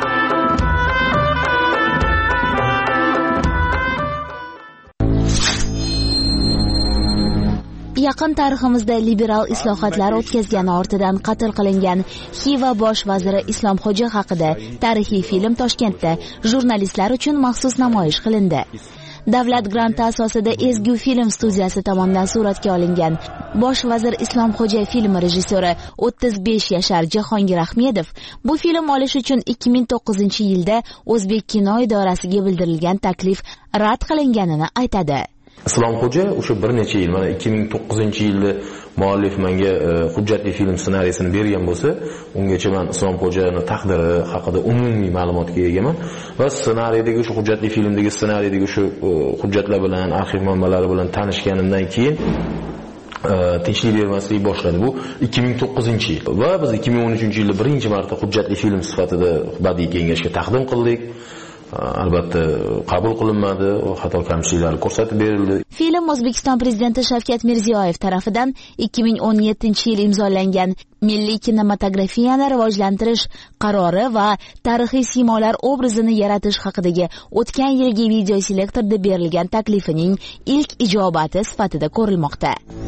Yaqin tariximizda liberal islohotlar o'tkazgani ortidan qatl qilingan Xiva bosh vaziri Islomxo'ja haqida tarixiy film Toshkentda jurnalistlar uchun maxsus namoyish qilindi. Davlat granti asosida Ezgu film studiyasi tomonidan suratga olingan bosh vazir Islomxo'ja filmi rejissyori 35 yashar Jahongir Ahmedov bu film olish uchun 2009-yilda O'zbek kino idorasiga bildirilgan taklif rad qilinganini aytadi. Islomxo'ja o'sha bir necha yil, mana 2009-yilda muallif menga hujjatli film ssenariysini bergan bo'lsa, ungacha men Islomxo'jani taqdiri haqida umumiy ma'lumotga egaman va ssenariydagi o'sha hujjatli filmdagi ssenariydagi o'sha hujjatlar bilan, arxiv manbalari bilan tanishganimdan keyin tinchlik bermaslik boshladi. Bu 2009-yil va biz 2013-yilda birinchi marta hujjatli film sifatida badiiy kengashga taqdim qildik. Albatta qabul qilinmadi, xato kamchiliklari ko'rsatib berildi. Film O'zbekiston prezidenti Shavkat Mirziyoyev tomonidan 2017-yil imzolangan milliy kinematografiyani rivojlantirish qarori va tarixiy siymolar obrazini yaratish haqidagi o'tgan yilgi video selektorda berilgan taklifining ilk ijobati sifatida ko'rilmoqda.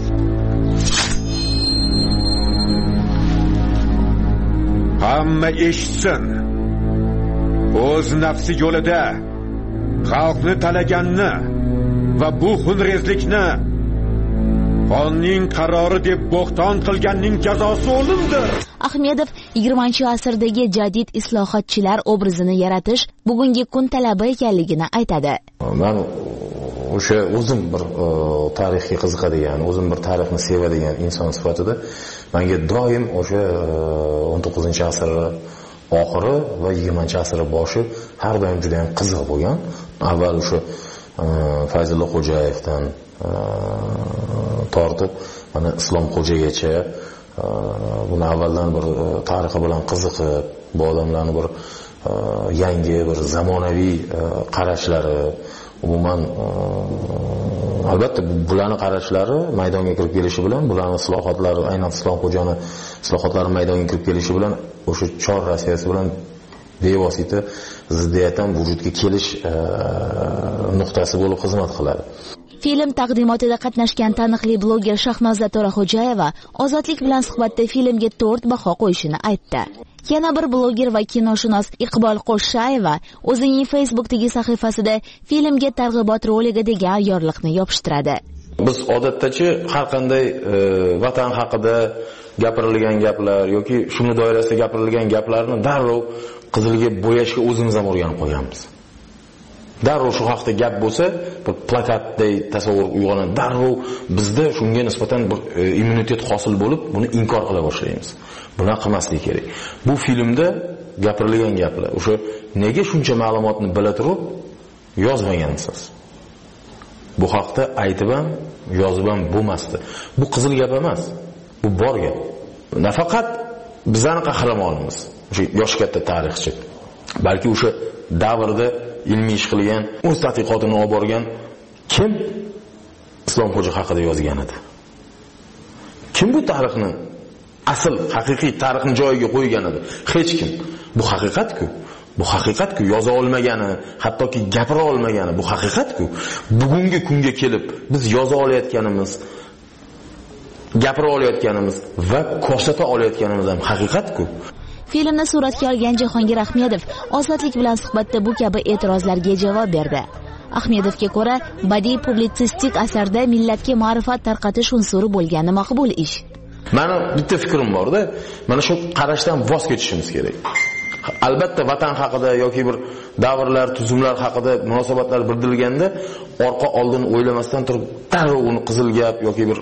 Hamma eshitsin. O'z nafsi yo'lida xalqni talaganni va bu xunrezlikni qonning qarori deb bo'xton qilganning jazosi o'limdir. Ahmedov 20-asrdagi jadid islohotchilar obrazini yaratish bugungi kun talabi ekanligini aytadi. Men o'sha o'zim bir tarixga qiziqadigan, o'zim bir tarixni sevadigan inson sifatida menga doim o'sha 19-asr oxiri va 20-asr boshi har doim juda ham qiziq bo'lgan. Avval o'sha Fayzulla Xo'jayevdan tortib mana Islomxo'jagacha buni avvaldan bir tarixi bilan qiziqib, bu odamlarning bir yangi bir zamonaviy qarashlari, umuman albatta bularning qarashlari maydonga kirib kelishi bilan, bularning islohotlari, aynan Islomxo'jani islohotlari maydonga kirib kelishi bilan o'sha Chor Rossiyasi bilan bevosita ziddiyatdan vujudga kelish nuqtasi bo'lib xizmat qiladi. Film taqdimotida qatnashgan taniqli bloger Shahnoza To'raxo'jayeva ozodlik bilan suhbatda filmga 4 baho qo'yishini aytdi. Yana bir bloger va kinoshunos Iqbol Qo'shayeva o'zining Facebook'dagi sahifasida filmga targ'ibot roligi degan yorliqni yopishtiradi. Biz odatdachi har qanday vatan haqida gapirilgan gaplar yoki shuni doirasida gapirilgan gaplarni darrov qizilga bo'yashga o'zimiz ham o'rganib qo'yganmiz. Darrov shu haqda gap bo'lsa, bir plakatday tasavvur uyg'onadi. Darrov bizda shunga nisbatan bir immunitet hosil bo'lib, buni inkor qila boshlaymiz. Buni qilmaslik kerak. Bu filmda gapirilgan gaplar, o'sha nega shuncha ma'lumotni bila turib yozmagansiz? Bu haqda aytib ham, yozib ham bo'lmasdi. Bu qizil gap emas. Bu bor gap. Nafaqat bizning qahramonimiz, o'sha yosh katta tarixchi, balki o'sha davrda ilmiy ish qilgan, o'z tadqiqotini olib borgan kim Islomxo'ja haqida yozgan edi? Kim bu tarixni asl haqiqiy tarixni joyiga qo'ygan edi? Hech kim. Bu haqiqat-ku. Bu haqiqat-ku, yoza olmagani, hattoki gapira olmagani bu haqiqat-ku. Bugungi kunga kelib biz yoza olayotganimiz, gapira olayotganimiz va ko'rsata olayotganimiz ham haqiqat-ku. Filmni suratga olgan Jahongir Ahmedov ozodlik bilan suhbatda bu kabi e'tirozlarga javob berdi. Ahmedovga ko'ra, badiiy publitsistik asarda millatga ma'rifat tarqatish unsuri bo'lgani maqbul ish. Meni bitta fikrim bor-da, mana shu qarashdan voz kechishimiz kerak. Albatta vatan haqida yoki bir davrlar, tuzumlar haqida munosabatlar bildirilganda orqa oldin o'ylamasdan turib darrov uni qizil gap yoki bir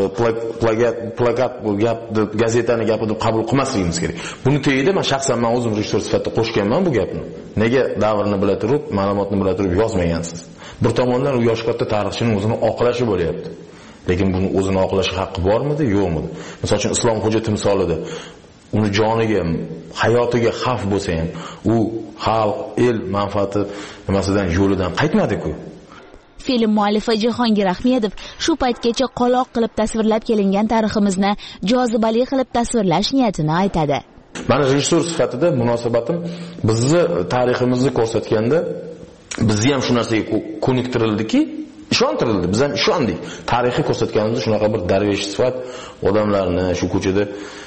plakat bu gap deb gazetani gapi deb qabul qilmasligimiz kerak. Buni teyida men shaxsan o'zim rejissor sifatida qo'shganman bu gapni. Nega davrni bila turib, ma'lumotni bila turib yozmagansiz? Bir tomondan u yosh katta tarixchining o'zini oqlashi bo'lyapti. Lekin buni o'zini oqlashi haqqi bormidi, yo'qmidi? Misol uchun Islomxo'ja timsolida uni joniga, hayotiga xavf bo'lsa ham, u xalq, el manfaati nimasidan yo'lidan qaytmadi-ku. Film muallifi Jahongir Ahmedov shu paytgacha qoloq qilib tasvirlab kelingan tariximizni jozibali qilib tasvirlash niyatini aytadi. Mana rejissor sifatida munosabatim bizni tariximizni ko'rsatganda bizni ham shu narsaga ko'niktirildiki, ishontirildi, biz ham ishondik. Tarixi ko'rsatganimizda shunaqa bir darvesh sifat odamlarni shu ko'chada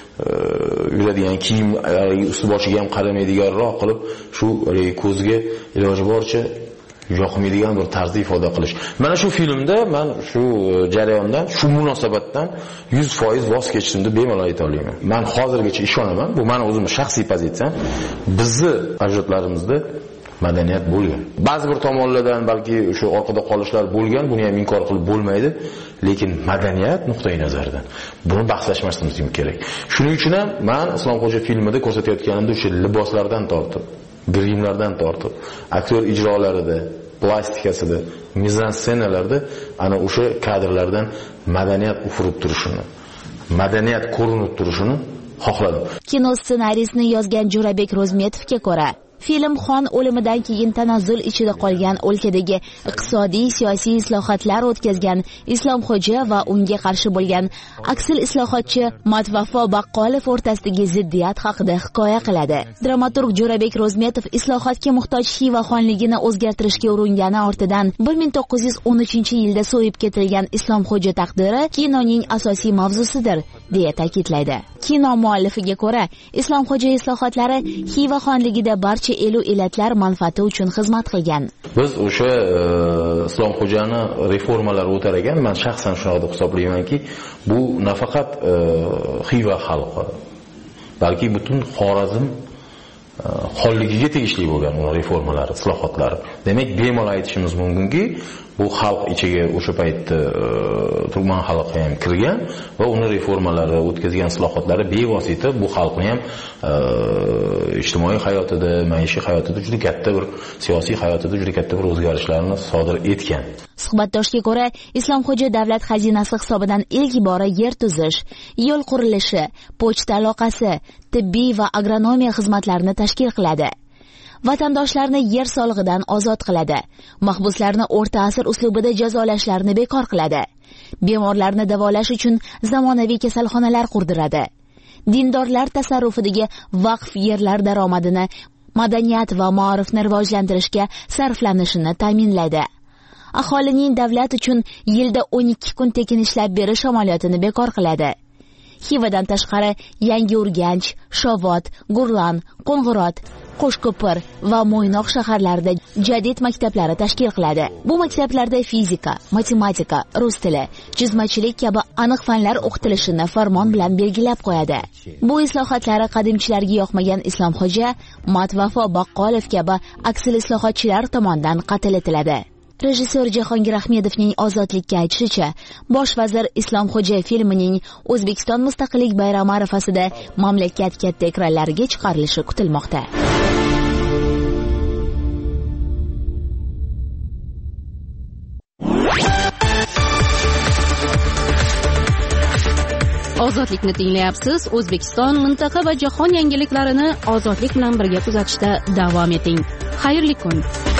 yuradigan kiyim usti boshiga ham qaramaydiganroq qilib shu ko'zga iloji boricha yoqmaydigan bir tarzda ifoda qilish. Mana shu filmda men shu jarayondan, shu munosabatdan 100% voz kechishimni bemalol ayta olaman. Men hozirgacha ishonaman, bu meni o'zimning shaxsiy pozitsiyam. Bizni ajdodlarimizda madaniyat bo'lgan. Ba'zi bir tomonlardan balki o'sha orqada qolishlar bo'lgan, buni ham inkor qilib bo'lmaydi, lekin madaniyat nuqtai nazaridan buni bahslashmasimiz kerak. Shuning uchun ham men Islomxo'ja filmida ko'rsatayotganimda o'sha liboslardan tortib, grimlardan tortib, aktyor ijrolarida, plastikasida, mizanssenalarda ana o'sha kadrlardan madaniyat ufurib turishini, madaniyat ko'rinib turishini xohladim. Kino ssenariysini yozgan Jo'rabek Ro'zmetovga ko'ra, film xon o'limidan keyin tanazzul ichida qolgan o'lkadagi iqtisodiy, siyosiy islohotlar o'tkazgan Islomxo'ja va unga qarshi bo'lgan aksil islohotchi Matvafo Baqqolov o'rtasidagi ziddiyat haqida hikoya qiladi. Dramaturg Jo'rabek Ro'zmetov islohotga muhtoj Xiva xonligini o'zgartirishga urungani ortidan 1913-yilda so'yib ketilgan Islomxo'ja taqdiri kinoning asosiy mavzusidir, deya ta'kidlaydi. Kino muallifiga ko'ra, Islomxo'ja islohotlari Xiva xonligida barcha elu elatlar manfaati uchun xizmat qilgan. Biz o'sha Islomxo'jani reformalar o'tar ekan, men shaxsan shunday deb hisoblaymanki, bu nafaqat Xiva xalqi, balki butun Xorazm xonligiga tegishli bo'lgan uning reformalari, islohotlari. Demak, bemalol aytishimiz mumkinki, bu xalq ichiga o'sha paytda Turkman xalqi ham kirgan va uni reformalari, o'tkazgan islohotlari bevosita bu xalqni ham ijtimoiy hayotida, maishiy hayotida juda katta bir siyosiy hayotida juda katta bir o'zgarishlarni sodir etgan. Suhbatdoshga ko'ra, Islomxo'ja davlat xazinasi hisobidan ilk bora yer tuzish, yo'l qurilishi, pochta aloqasi, tibbiy va agronomiya xizmatlarini tashkil qiladi. Vatandoshlarni yer solig'idan ozod qiladi. Mahbuslarni o'rta asr uslubida jazolashlarini bekor qiladi. Bemorlarni davolash uchun zamonaviy kasalxonalar qurdiradi. Dindorlar tasarrufidagi vaqf yerlar daromadini madaniyat va ma'rifni rivojlantirishga sarflanishini ta'minlaydi. aholining davlat uchun yilda 12 kun tekin ishlab berish amaliyotini bekor qiladi. Xivadan tashqari Yangi Urganch, Shovot, Gurlan, Qo'ng'irot, Qo'shko'pir va Mo'ynoq shaharlarida jadid maktablari tashkil qiladi. Bu maktablarda fizika, matematika, rus tili, chizmachilik kabi aniq fanlar o'qitilishini farmon bilan belgilab qo'yadi. Bu islohotlari qadimchilarga yoqmagan Islomxo'ja, Matvafo Baqqolov kabi aksil islohotchilar tomonidan qatl etiladi. Rejissor Jahongir Ahmedovning Ozodlikka aytishicha, bosh vazir Islomxo'ja filmining O'zbekiston Mustaqillik bayrami arafasida mamlakat katta ekranlariga chiqarilishi kutilmoqda. Ozodlikni tinglayapsiz. O'zbekiston, mintaqa va jahon yangiliklarini ozodlik bilan birga kuzatishda davom eting. Xayrli kun.